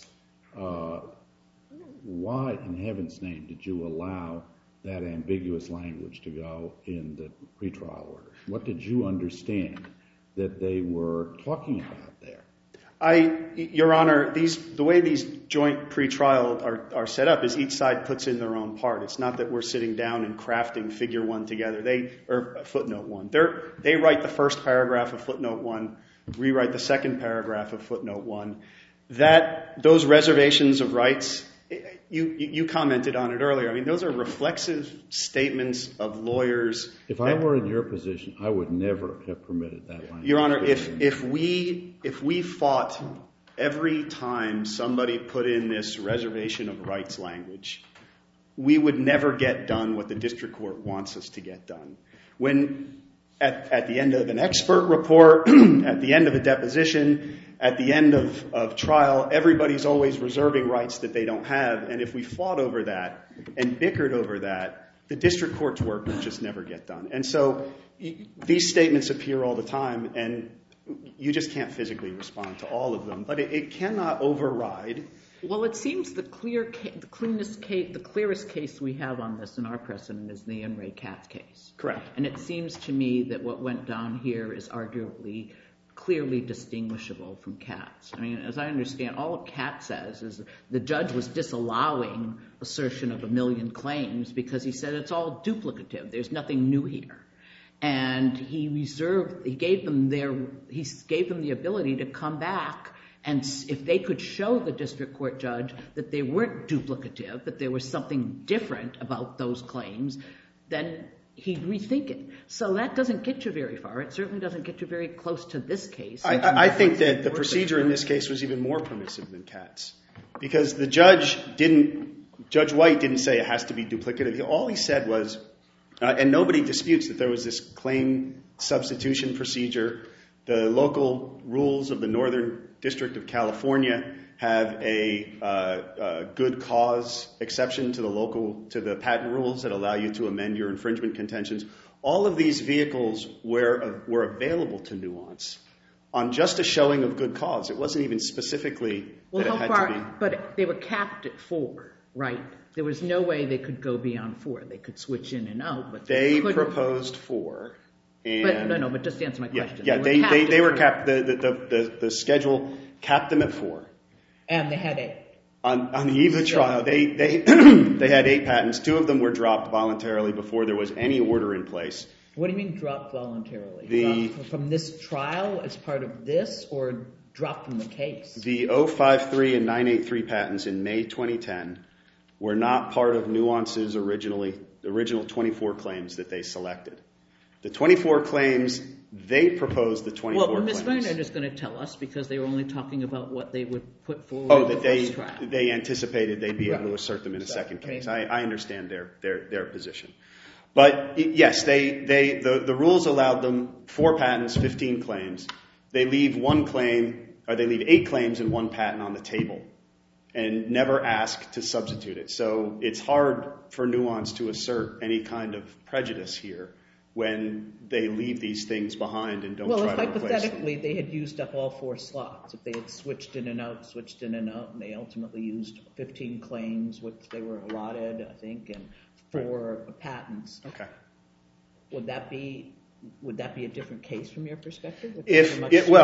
Why, in heaven's name, did you allow that ambiguous language to go in the pretrial order? What did you understand that they were talking about there? Your Honor, the way these joint pretrial are set up is each side puts in their own part. It's not that we're sitting down and crafting figure one together, or footnote one. They write the first paragraph of footnote one, rewrite the second paragraph of footnote one. Those reservations of rights, you commented on it earlier. I mean, those are reflexive statements of lawyers. If I were in your position, I would never have permitted that language. Your Honor, if we fought every time somebody put in this reservation of rights language, we would never get done what the district court wants us to get done. When at the end of an expert report, at the end of a deposition, at the end of trial, everybody's always reserving rights that they don't have. And if we fought over that and bickered over that, the district court's work would just never get done. And so these statements appear all the time, and you just can't physically respond to all of them. But it cannot override. Well, it seems the clearest case we have on this in our precedent is the In re Katz case. Correct. And it seems to me that what went down here is arguably clearly distinguishable from Katz. I mean, as I understand, all Katz says is the judge was disallowing assertion of 1 million claims because he said it's all duplicative. There's nothing new here. And he gave them the ability to come back, and if they could show the district court judge that they weren't duplicative, that there was something different about those claims, then he'd rethink it. So that doesn't get you very far. It certainly doesn't get you very close to this case. I think that the procedure in this case was even more permissive than Katz, because the Judge White didn't say it has to be duplicative. All he said was, and nobody disputes that there was this claim substitution procedure. The local rules of the Northern District of California have a good cause exception to the patent rules that allow you to amend your infringement contentions. All of these vehicles were available to Nuance on just a showing of good cause. It wasn't even specifically that it had to be. But they were capped at 4, right? There was no way they could go beyond 4. They could switch in and out, but they proposed 4. But just answer my question. Yeah, they were capped. The schedule capped them at 4. And they had 8. On the eve of the trial, they had 8 patents. 2 of them were dropped voluntarily before there was any order in place. What do you mean dropped voluntarily? Dropped from this trial as part of this, or dropped from the case? The 053 and 983 patents in May 2010 were not part of Nuance's original 24 claims that they selected. The 24 claims, they proposed the 24 claims. Well, Ms. Reinhardt is going to tell us, because they were only talking about what they would put forward in the first trial. They anticipated they'd be able to assert them in a second case. I understand their position. But yes, the rules allowed them 4 patents, 15 claims. They leave 8 claims and 1 patent on the table and never ask to substitute it. So it's hard for Nuance to assert any kind of prejudice here when they leave these things behind and don't try to replace them. Well, if hypothetically they had used up all 4 slots, if they had switched in and out, and they ultimately used 15 claims, which they were allotted, I think, and 4 patents, would that be a different case from your perspective? If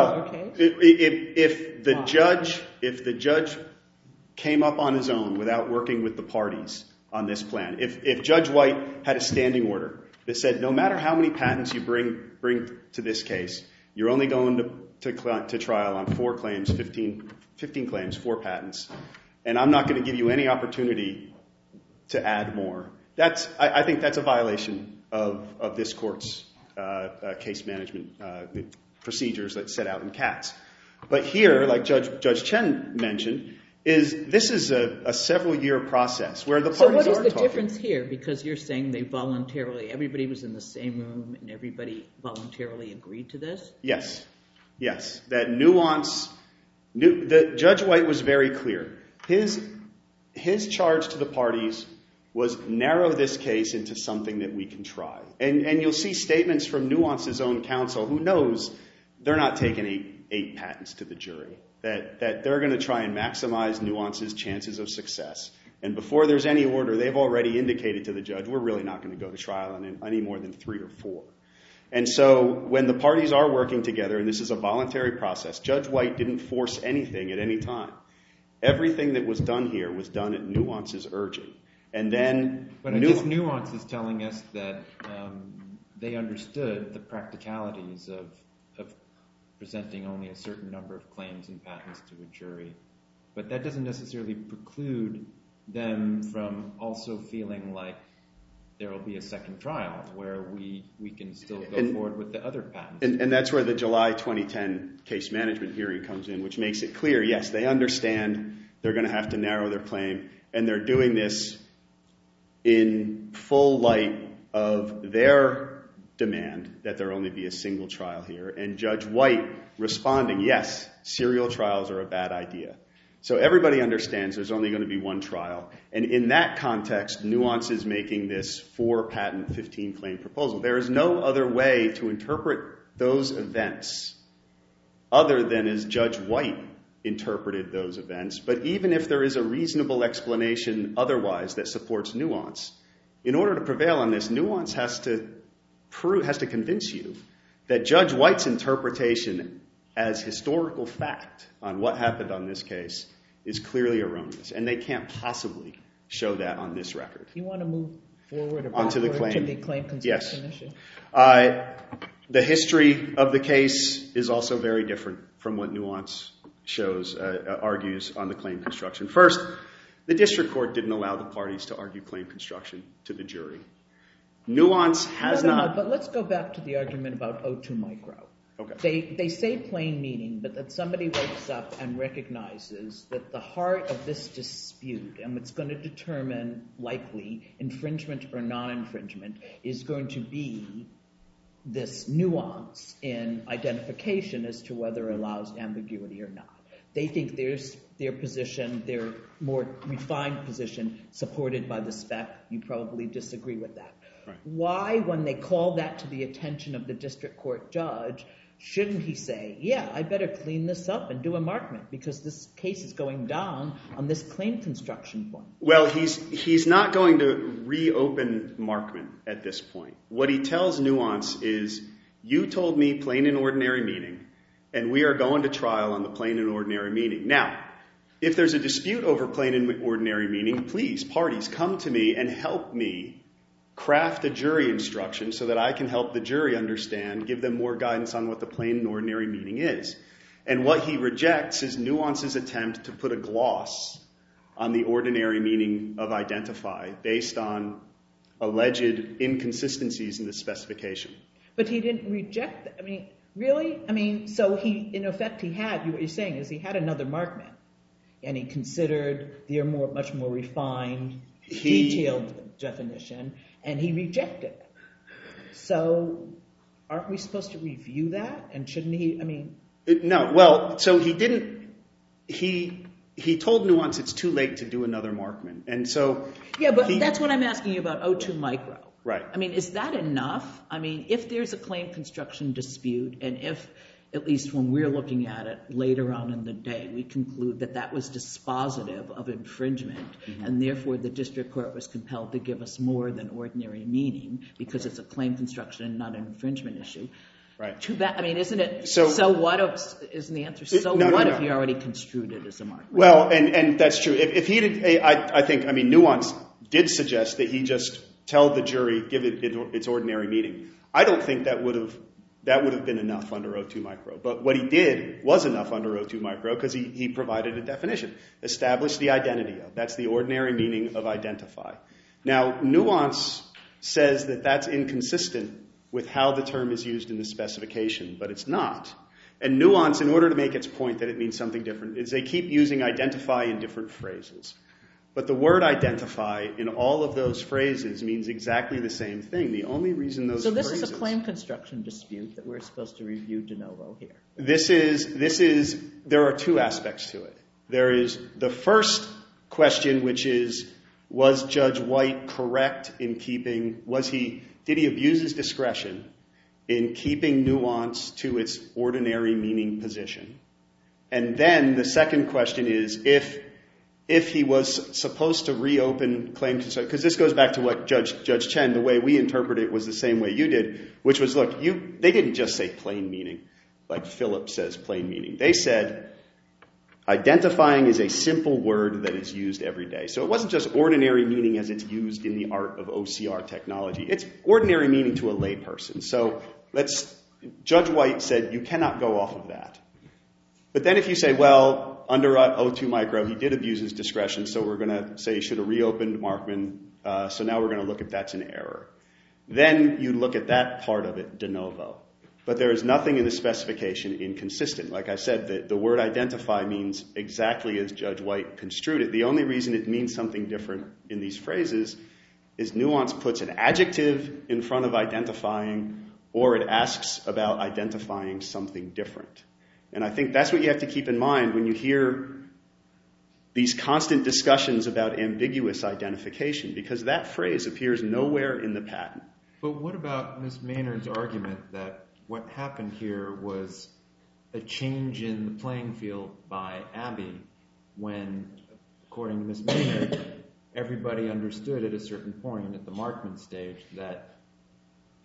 the judge came up on his own without working with the parties on this plan, if Judge White had a standing order that said no matter how many patents you bring to this case, you're only going to trial on 4 claims, 15 claims, 4 patents, and I'm not going to give you any opportunity to add more. I think that's a violation of this court's case management procedures that set out in Katz. But here, like Judge Chen mentioned, this is a several-year process where the parties are talking. So what is the difference here? Because you're saying everybody was in the same room and everybody voluntarily agreed to this? Yes. That Nuance, Judge White was very clear. His charge to the parties was narrow this case into something that we can try. And you'll see statements from Nuance's own counsel who knows they're not taking 8 patents to the jury, that they're going to try and maximize Nuance's chances of success. And before there's any order, they've already indicated to the judge, we're really not going to go to trial on any more than 3 or 4. And so when the parties are working together, and this is a voluntary process, Judge White didn't force anything at any time. Everything that was done here was done at Nuance's urging. But I guess Nuance is telling us that they understood the practicalities of presenting only a certain number of claims and patents to a jury. But that doesn't necessarily preclude them from also feeling like there will be a second trial where we can still go forward with the other patents. And that's where the July 2010 case management hearing comes in, which makes it clear, yes, they understand they're going to have to narrow their claim, and they're doing this in full light of their demand that there only be a single trial here, and Judge White responding, yes, serial trials are a bad idea. So everybody understands there's only going to be 1 trial, and in that context, Nuance is making this 4-patent, 15-claim proposal. There is no other way to interpret those events other than as Judge White interpreted those events. But even if there is a reasonable explanation otherwise that supports Nuance, in order to prevail on this, Nuance has to convince you that Judge White's interpretation as historical fact on what happened on this case is clearly erroneous, and they can't possibly show that on this record. You want to move forward or Onto the backward claim. to the claim construction Yes. issue? The history of the case is also very different from what Nuance argues on the claim construction. First, the district court didn't allow the parties to argue claim construction to the jury. Nuance has not... But let's go back to the argument about O2 micro. Okay. They say plain meaning, but that somebody wakes up and recognizes that the heart of this dispute and what's going to determine likely infringement or non-infringement is going to be this nuance in identification as to whether it allows ambiguity or not. They think there's their position, their more refined position, supported by the spec. You probably disagree with that. Right. Why, when they call that to the attention of the district court judge, shouldn't he say, yeah, I better clean this up and do a markment because this case is going down on this claim construction point? Well, he's not going to reopen markment at this point. What he tells Nuance is, you told me plain and ordinary meaning, and we are going to trial on the plain and ordinary meaning. Now, if there's a dispute over plain and ordinary meaning, please, parties, come to me and help me craft a jury instruction so that I can help the jury understand, give them more guidance on what the plain and ordinary meaning is. And what he rejects is Nuance's attempt to put a gloss on the ordinary meaning of identify based on alleged inconsistencies in the specification. But he didn't reject that. I mean, really? I mean, so he, in effect, what you're saying is he had another markment, and he considered their much more refined, detailed definition, and he rejected it. So aren't we supposed to review that? And shouldn't he, I mean... No, well, so he didn't, he told Nuance it's too late to do another markment. And so... Yeah, but that's what I'm asking you about O2 micro. Right. I mean, is that enough? I mean, if there's a claim construction dispute, and if, at least when we're looking at it later on in the day, we conclude that that was dispositive of infringement, and therefore the district court was compelled to give us more than ordinary meaning because it's a claim construction and not an infringement issue. Right. Too bad. I mean, isn't it? So what isn't the answer? So what if he already construed it as a mark? Well, and that's true. If he did, I think, I mean, Nuance did suggest that he just tell the jury, give it its ordinary meaning. I don't think that would have been enough under O2 micro. But what he did was enough under O2 micro because he provided a definition, established the identity of. That's the ordinary meaning of identify. Now, Nuance says that that's inconsistent with how the term is used in the specification, but it's not. And Nuance, in order to make its point that it means something different, is they keep using identify in different phrases. But the word identify in all of those phrases means exactly the same thing. The only reason those phrases... So this is a claim construction dispute that we're supposed to review de novo here. There are two aspects to it. There is the first question, which is, was Judge White correct in did he abuse his discretion in keeping Nuance to its ordinary meaning position? And then the second question is, if he was supposed to reopen claim construction, because this goes back to what Judge Chen, the way we interpret it was the same way you did, which was, look, they didn't just say plain meaning, like Philip says plain meaning. They said identifying is a simple word that is used every day. So it wasn't just ordinary meaning as it's used in the art of OCR technology. It's ordinary meaning to a layperson. So Judge White said you cannot go off of that. But then if you say, well, under O2 micro, he did abuse his discretion, so we're going to say he should have reopened Markman, so now we're going to look at that's an error. Then you look at that part of it de novo. But there is nothing in the specification inconsistent. Like I said, the word identify means exactly as Judge White construed it. The only reason it means something different in these phrases is Nuance puts an adjective in front of identifying, or it asks about identifying something different. And I think that's what you have to keep in mind when you hear these constant discussions about ambiguous identification, because that phrase appears nowhere in the patent. But what about Ms. Maynard's argument that what happened here was a change in the playing field by Abbey when, according to Ms. Maynard, everybody understood at a certain point at the Markman stage that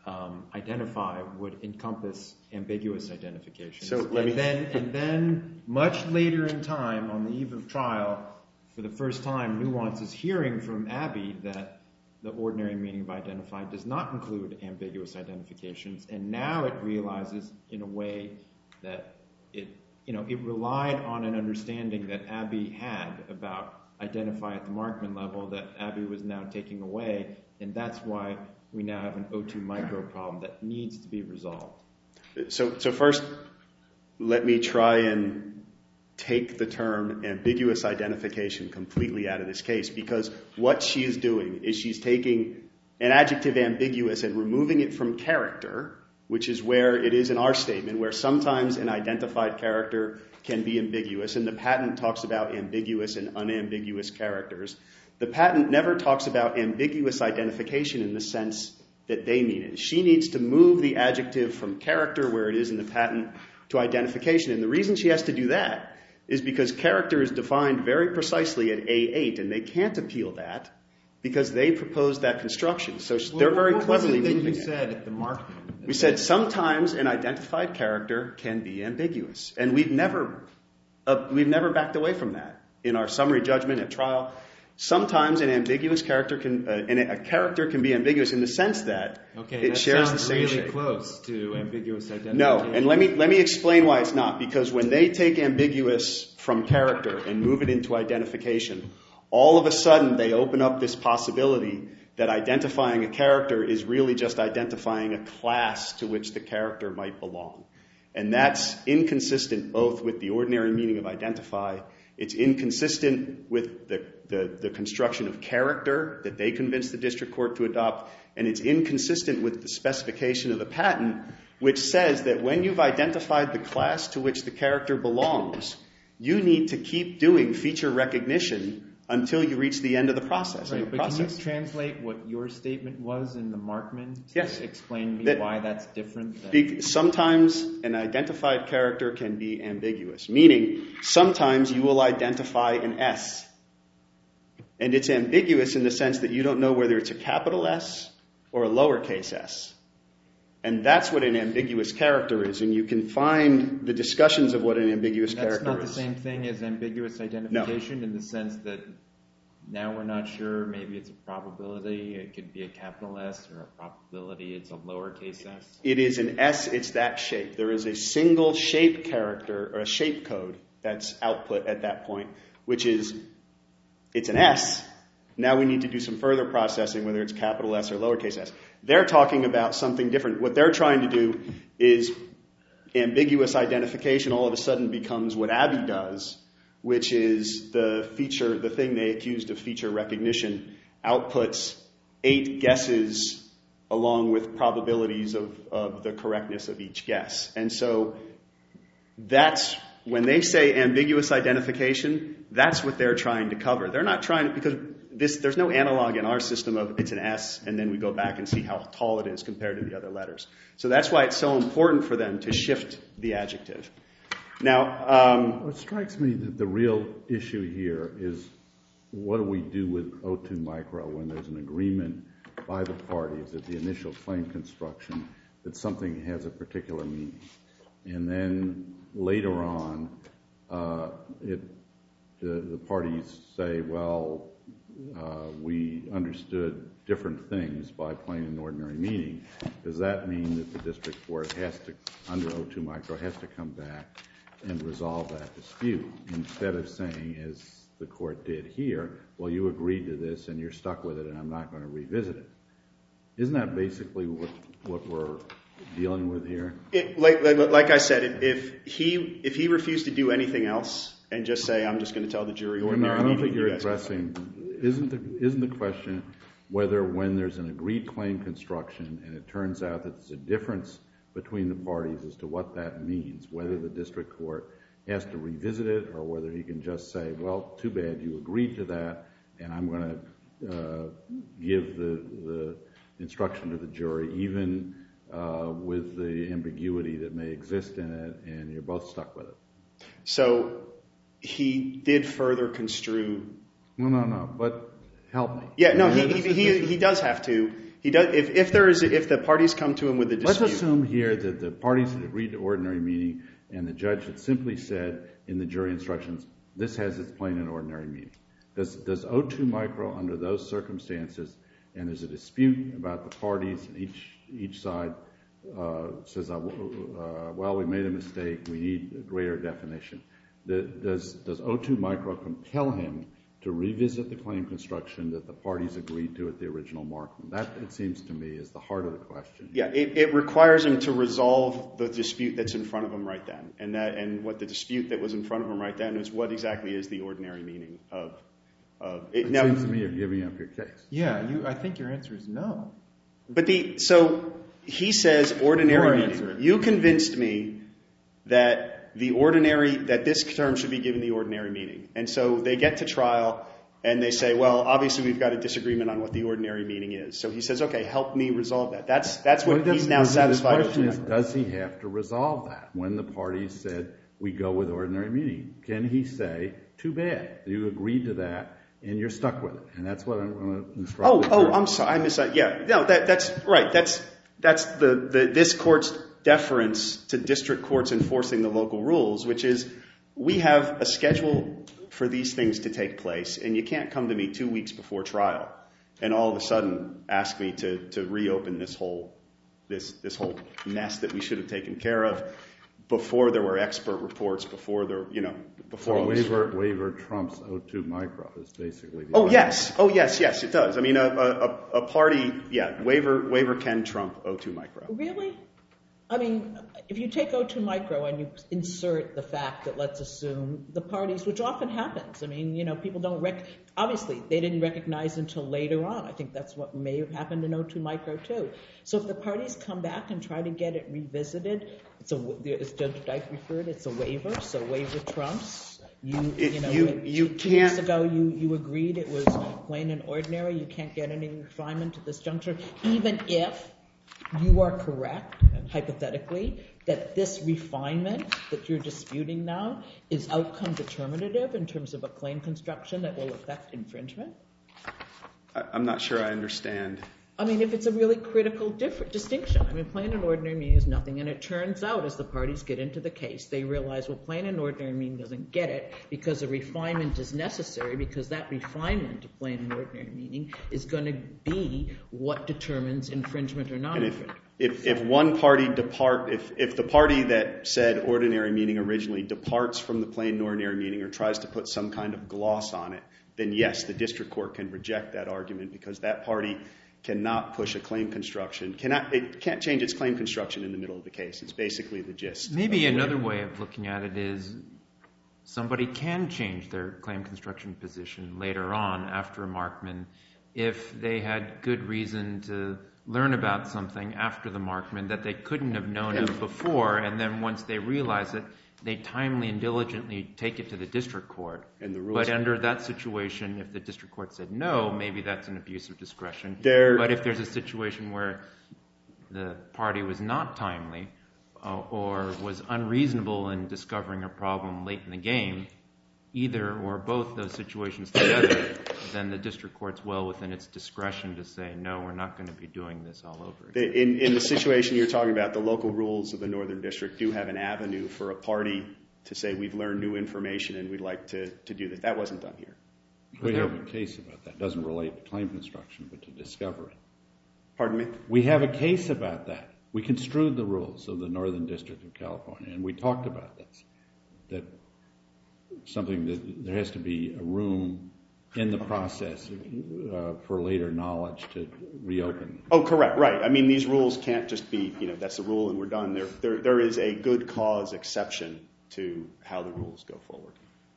identify would encompass ambiguous identification. So and then much later in time, on the eve of trial, for the first time, Nuance is hearing from Abby that the ordinary meaning of identified does not include ambiguous identifications, and now it realizes in a way that it relied on an understanding that Abby had about identify at the Markman level that Abby was now taking away, and that's why we now have an O2 micro problem that needs to be resolved. So first, let me try and take the term ambiguous identification completely out of this case, because what she is doing is she's taking an adjective ambiguous and removing it from character, which is where it is in our statement, where sometimes an identified character can be ambiguous, and the patent talks about ambiguous and unambiguous characters. The patent never talks about ambiguous identification in the sense that they mean it. She needs to move the adjective from character, where it is in the patent, to identification. And the reason she has to do that is because character is defined very precisely at A8, and they can't appeal that because they proposed that construction. So they're very cleverly moving it. What was it that you said at the Markman? We said sometimes an identified character can be ambiguous, and we've never backed away from that in our summary judgment at trial. Sometimes an ambiguous character can be ambiguous in the sense that it shares the same shape. That sounds really close to ambiguous identification. No, and let me explain why it's not. Because when they take ambiguous from character and move it into identification, all of a sudden they open up this possibility that identifying a character is really just identifying a class to which the character might belong. And that's inconsistent both with the ordinary meaning of identify. It's inconsistent with the construction of character that they convinced the district court to adopt, and it's inconsistent with the specification of the patent, which says that when you've identified the class to which the character belongs, you need to keep doing feature recognition until you reach the end of the process. Right, but can you translate what your statement was in the Markman to Yes. explain to me why that's different? Sometimes an identified character can be ambiguous, meaning sometimes you will identify an S, and it's ambiguous in the sense that you don't know whether it's a capital S or a lowercase s. And that's what an ambiguous character is, and you can find the discussions of what an ambiguous character is. That's not the same thing as ambiguous identification in the sense that now we're not sure, maybe it's a probability, it could be a capital S, or a probability it's a lowercase s. It is an S, it's that shape. There is a single shape character, or a shape code, that's output at that point, which is, it's an S. Now we need to do some further processing, whether it's capital S or lowercase s. They're talking about something different. What they're trying to do is ambiguous identification all of a sudden becomes what Abby does, which is the thing they accused of feature recognition, outputs 8 guesses along with probabilities of the correctness of each guess. And so that's, when they say ambiguous identification, that's what they're trying to cover. They're not trying to, because there's no analog in our system of it's an S, and then we go back and see how tall it is compared to the other letters. So that's why it's so important for them to shift the adjective. Now, it strikes me that the real issue here is what do we do with O2 micro when there's an agreement by the parties at the initial claim construction that something has a particular meaning. And then later on, the parties say, well, we understood different things by plain and ordinary meaning. Does that mean that the district court has to, under O2 micro, has to come back and resolve that dispute instead of saying, as the court did here, well, you agreed to this and you're stuck with it and I'm not going to revisit it? Isn't that basically what we're dealing with here? Like I said, if he refused to do anything else and just say, I'm just going to tell the jury ordinary meaning. I don't think you're addressing, isn't the question whether when there's an agreed claim construction and it turns out that there's a difference between the parties as to what that means, whether the district court has to revisit it or whether he can just say, well, too bad you agreed to that and I'm going to give the instruction to the jury even with the ambiguity that may exist in it and you're both stuck with it. So he did further construe. No, but help me. Yeah, no, he does have to. If the parties come to him with a dispute. Let's assume here that the parties had agreed to ordinary meaning and the judge had simply said in the jury instructions, this has its plain and ordinary meaning. Does O2 micro under those circumstances, and there's a dispute about the parties, and each side says, well, we made a mistake, we need a greater definition. Does O2 micro compel him to revisit the claim construction that the parties agreed to at the original Markman? That, it seems to me, is the heart of the question. Yeah, it requires him to resolve the dispute that's in front of him right then. And what the dispute that was in front of him right then is what exactly is the ordinary meaning of it. It seems to me you're giving up your case. Yeah, I think your answer is no. So he says ordinary meaning. You convinced me that that this term should be given the ordinary meaning. And so they get to trial and they say, well, obviously we've got a disagreement on what the ordinary meaning is. So he says, okay, help me resolve that. That's what he's now satisfied with. The question is, does he have to resolve that when the parties said we go with ordinary meaning? Can he say, too bad, you agreed to that and you're stuck with it? And that's what I'm going to instruct. I'm sorry, I missed that. Yeah, no, that's right. That's this court's deference to district courts enforcing the local rules, which is we have a schedule for these things to take place, and you can't come to me 2 weeks before trial and all of a sudden ask me to reopen this whole mess that we should have taken care of before there were expert reports, before waiver trumps O2 micro is basically the yes, it does. I mean, a party, waiver can trump O2 micro. Really? I mean, if you take O2 micro and you insert the fact that, let's assume, the parties, which often happens. I mean, people don't obviously, they didn't recognize until later on. I think that's what may have happened in O2 micro too. So if the parties come back and try to get it revisited, as Judge Dyke referred, it's a waiver. So waiver trumps. You can't. 2 weeks ago, you agreed it was plain and ordinary. You can't get any refinement at this juncture, even if you are correct, hypothetically, that this refinement that you're disputing now is outcome determinative in terms of a claim construction that will affect infringement? I'm not sure I understand. I mean, if it's a really critical distinction. I mean, plain and ordinary meaning is nothing. And it turns out, as the parties get into the case, they realize, well, plain and ordinary meaning doesn't get it because a refinement is necessary, because that refinement of plain and ordinary meaning is going to be what determines infringement or non-infringement. If one party if the party that said ordinary meaning originally departs from the plain and ordinary meaning or tries to put some kind of gloss on it, then yes, the district court can reject that argument because that party cannot push a claim construction. It can't change its claim construction in the middle of the case. It's basically the gist. Maybe another way of looking at it is somebody can change their claim construction position later on after a Markman if they had good reason to learn about something after the Markman that they couldn't have known of before, and then once they realize it, they timely and diligently take it to the district court. But under that situation, if the district court said no, maybe that's an abuse of discretion. But if there's a situation where the party was not timely or was unreasonable in discovering a problem late in the game, either or both those situations together, then the district court's well within its discretion to say, no, we're not going to be doing this all over again. In the situation you're talking about, the local rules of the Northern District do have an avenue for a party to say we've learned new information and we'd like to do that. That wasn't done here. We have a case about that. It doesn't relate to claim construction, but to discovery. Pardon me? We have a case about that. We construed the rules of the Northern District of California, and we talked about this, that something that there has to be a room in the process for later knowledge to reopen. Oh, correct, right. I mean, these rules can't just be, that's the rule and we're done. There is a good cause exception to how the rules go forward.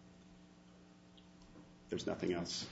There's nothing else.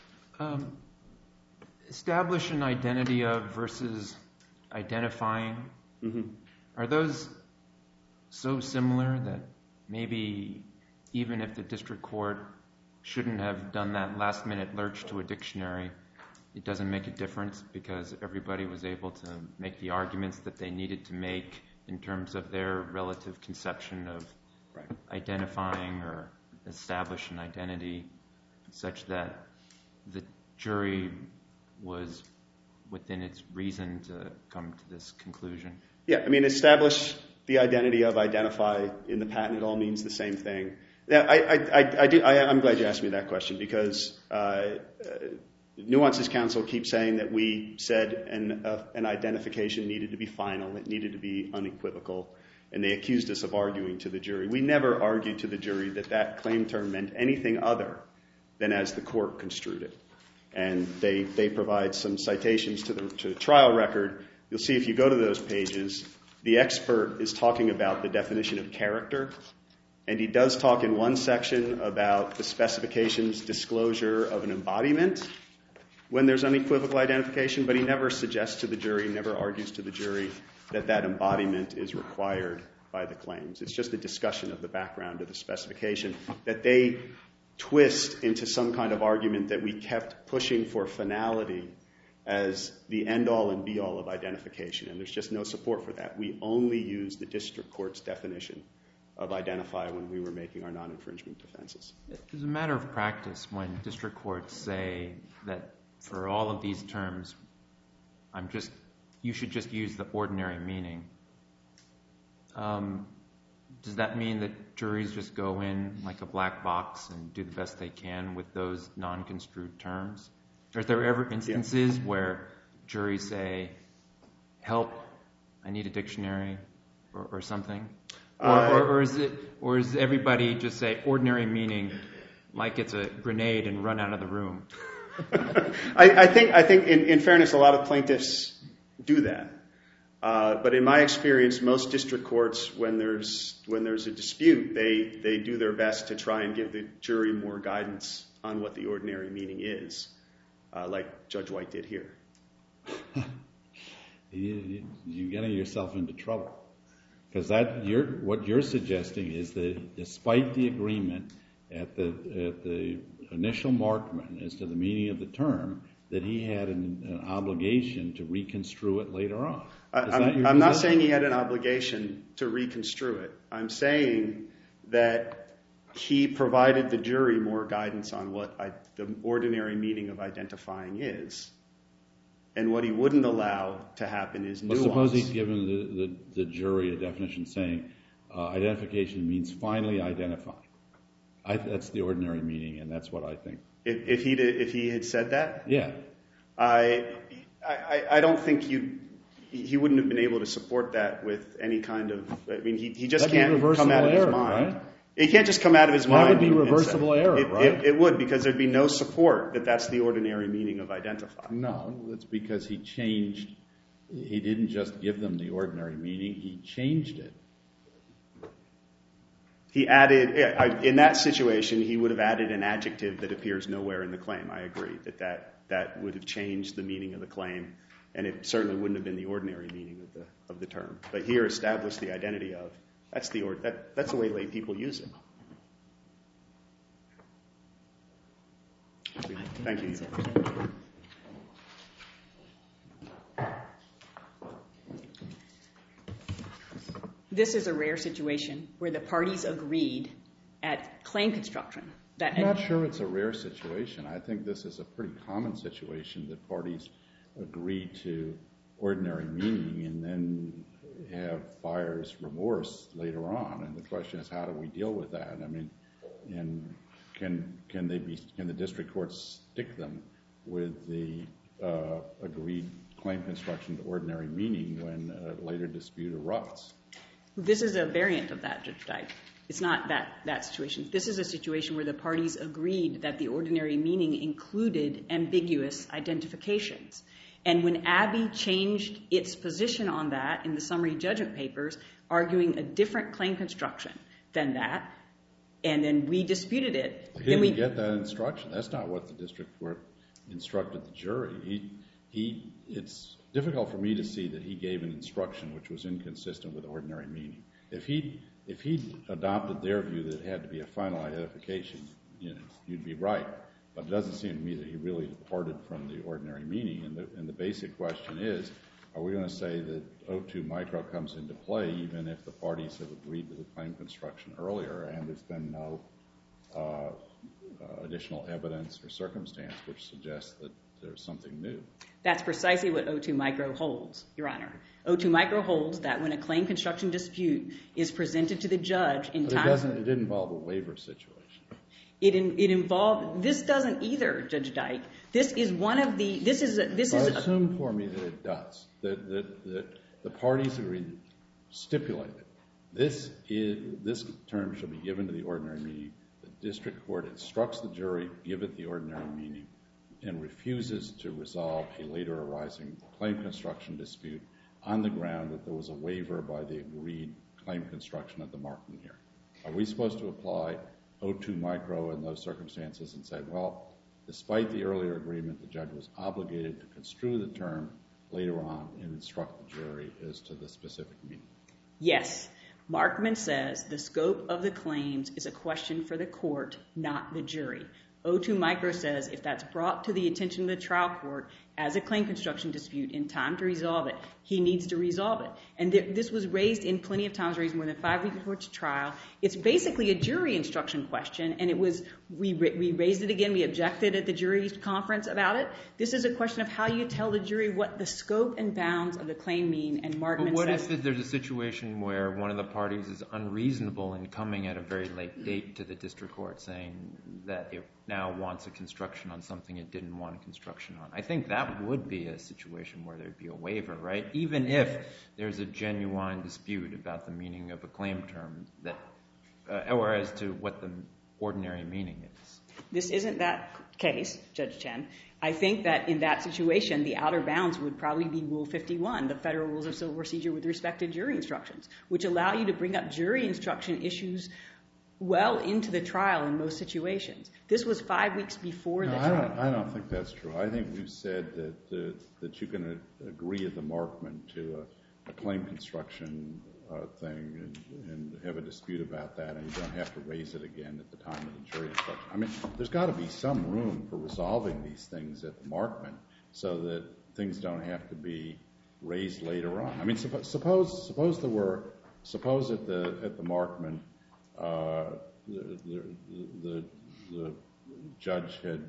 Establish an identity of versus identifying. Are those so similar that maybe even if the district court shouldn't have done that last-minute lurch to a dictionary, it doesn't make a difference because everybody was able to make the arguments that they needed to make in terms of their relative conception of identifying or establish an identity such that the jury was within its reason to come to this conclusion? Yeah, I mean, establish the identity of identify in the patent, it all means the same thing. Yeah, I'm glad you asked me that question because Nuances Council keeps saying that we said an identification needed to be final, it needed to be unequivocal, and they accused us of arguing to the jury. We never argued to the jury that that claim term meant anything other than as the court construed it. And they provide some citations to the trial record. You'll see if you go to those pages, the expert is talking about the definition of character, and he does talk in one section about the specifications disclosure of an embodiment when there's unequivocal identification, but he never suggests to the jury, never argues to the jury that that embodiment is required by the claims. It's just a discussion of the background of the specification that they twist into some kind of argument that we kept pushing for finality as the end-all and be-all of identification, and there's just no support for that. We only use the district court's definition of identify when we were making our non-infringement defenses. As a matter of practice, when district courts say that for all of these terms, you should just use the ordinary meaning, does that mean that juries just go in like a black box and do the best they can with those non-construed terms? Are there ever instances where juries say, help, I need a dictionary or something? Or is everybody just say ordinary meaning like it's a grenade and run out of the room? I think in fairness, a lot of plaintiffs do that. But in my experience, most district courts, when there's a dispute, they do their best to try and give the jury more guidance on what the ordinary meaning is, like Judge White did here. You're getting yourself into trouble. Because what you're suggesting is that despite the agreement at the initial markment as to the meaning of the term, that he had an obligation to reconstrue it later on. I'm not saying he had an obligation to reconstrue it. I'm saying that he provided the jury more guidance on what the ordinary meaning of identifying is. And what he wouldn't allow to happen is nuance. Well, suppose he's given the jury a definition saying identification means finally identifying. That's the ordinary meaning, and that's what I think. If he had said that? Yeah. I don't think he wouldn't have been able to support that with any kind of... I mean, he just can't come out of his mind. Right? He can't just come out of his mind. That would be reversible error, right? It would, because there'd be no support that that's the ordinary meaning of identify. No, it's because he changed. He didn't just give them the ordinary meaning. He changed it. He added... in that situation, he would have added an adjective that appears nowhere in the claim. I agree that would have changed the meaning of the claim, and it certainly wouldn't have been the ordinary meaning of the term. But here, established the identity of... That's the way lay people use it. Thank you. This is a rare situation where the parties agreed at claim construction that... I'm not sure it's a rare situation. I think this is a pretty common situation that parties agree to ordinary meaning and then have buyer's remorse later on. And the question is, how do we deal with that? I mean, and can the district courts stick them with the agreed claim construction to ordinary meaning when a later dispute erupts? This is a variant of that, Judge Dyke. It's not that situation. This is a situation where the parties agreed that the ordinary meaning included ambiguous identifications. And when Abbey changed its position on that in the summary judgment papers, arguing a different claim construction than that, and then we disputed it... He didn't get that instruction. That's not what the district court instructed the jury. It's difficult for me to see that he gave an instruction which was inconsistent with ordinary meaning. If he'd adopted their view that it had to be a final identification, you'd be right. But it doesn't seem to me that he really departed from the ordinary meaning. And the basic question is, are we going to say that O2 micro comes into play even if the parties have agreed to the claim construction earlier and there's been no additional evidence or circumstance which suggests that there's something new. That's precisely what O2 Micro holds, Your Honor. O2 Micro holds that when a claim construction dispute is presented to the judge in time... But it didn't involve a waiver situation. It involved... This doesn't either, Judge Dyke. This is one of the... This is assume for me that it does. That the parties agreed, stipulated. This term shall be given to the ordinary meaning. The district court instructs the jury, give it the ordinary meaning, and refuses to resolve a later arising claim construction dispute on the ground that there was a waiver by the agreed claim construction at the Markman hearing. Are we supposed to apply O2 Micro in those circumstances and say, well, despite the earlier agreement, the judge was obligated to construe the term later on and instruct the jury as to the specific meaning? Yes. Markman says the scope of the claims is a question for the court, not the jury. O2 Micro says if that's brought to the attention of the trial court as a claim construction dispute in time to resolve it, he needs to resolve it. And this was raised in plenty of times, raised more than 5 weeks before trial. It's basically a jury instruction question, and we raised it again. We objected at the jury's conference about it. This is a question of how you tell the jury what the scope and bounds of the claim mean, and Markman says... But what if there's a situation where one of the parties is unreasonable in coming at a very late date to the district court saying that it now wants a construction on something it didn't want a construction on? I think that would be a situation where there'd be a waiver, right? Even if there's a genuine dispute about the meaning of a claim term, or as to what the ordinary meaning is. This isn't that case, Judge Chen. I think that in that situation, the outer bounds would probably be Rule 51, the Federal Rules of Civil Procedure with respect to jury instructions, which allow you to bring up jury instruction issues well into the trial in most situations. This was 5 weeks before the trial. I don't think that's true. I think we've said that you can agree at the Markman to a claim construction thing and have a dispute about that, and you don't have to raise it again at the time of the jury instruction. I mean, there's got to be some room for resolving these things at the Markman so that things don't have to be raised later on. I mean, suppose at the Markman the judge had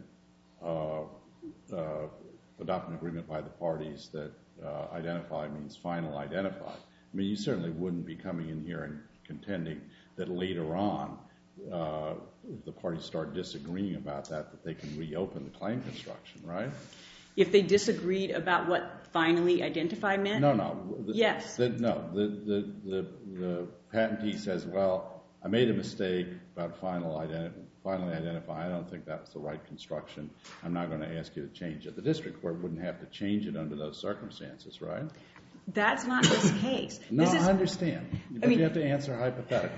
adopted an agreement by the parties that identify means final identify. I mean, you certainly wouldn't be coming in here and contending that later on, if the parties start disagreeing about that they can reopen the claim construction, right? If they disagreed about what finally identify meant? No. Yes. The patentee says, well, I made a mistake about finally identify. I don't think that's the right construction. I'm not going to ask you to change it. The district court wouldn't have to change it under those circumstances, right? That's not this case. No, I understand. But you have to answer hypotheticals.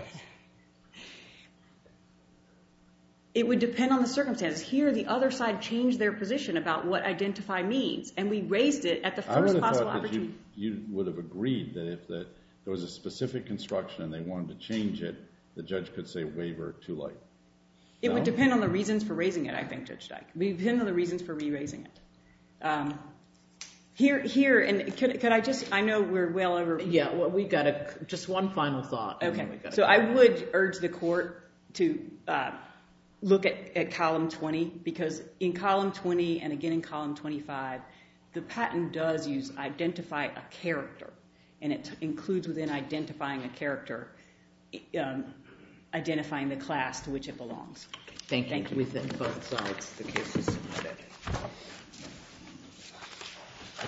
It would depend on the circumstances. Here, the other side changed their position about what identify means, and we raised it at the first possible opportunity. I would have thought that you would have agreed that if there was a specific construction and they wanted to change it, the judge could say waiver too late. It would depend on the reasons for raising it, I think, Judge Dyke. It would depend on the reasons for re-raising it. Here, and could I just, I know we're well over. Yeah, well, we got just one final thought. Okay, so I would urge the court to look at column 20, because in column 20 and again in column 25, the patent does use identify a character, and it includes within identifying a character, identifying the class to which it belongs. Thank you. We thank both sides. The case is submitted.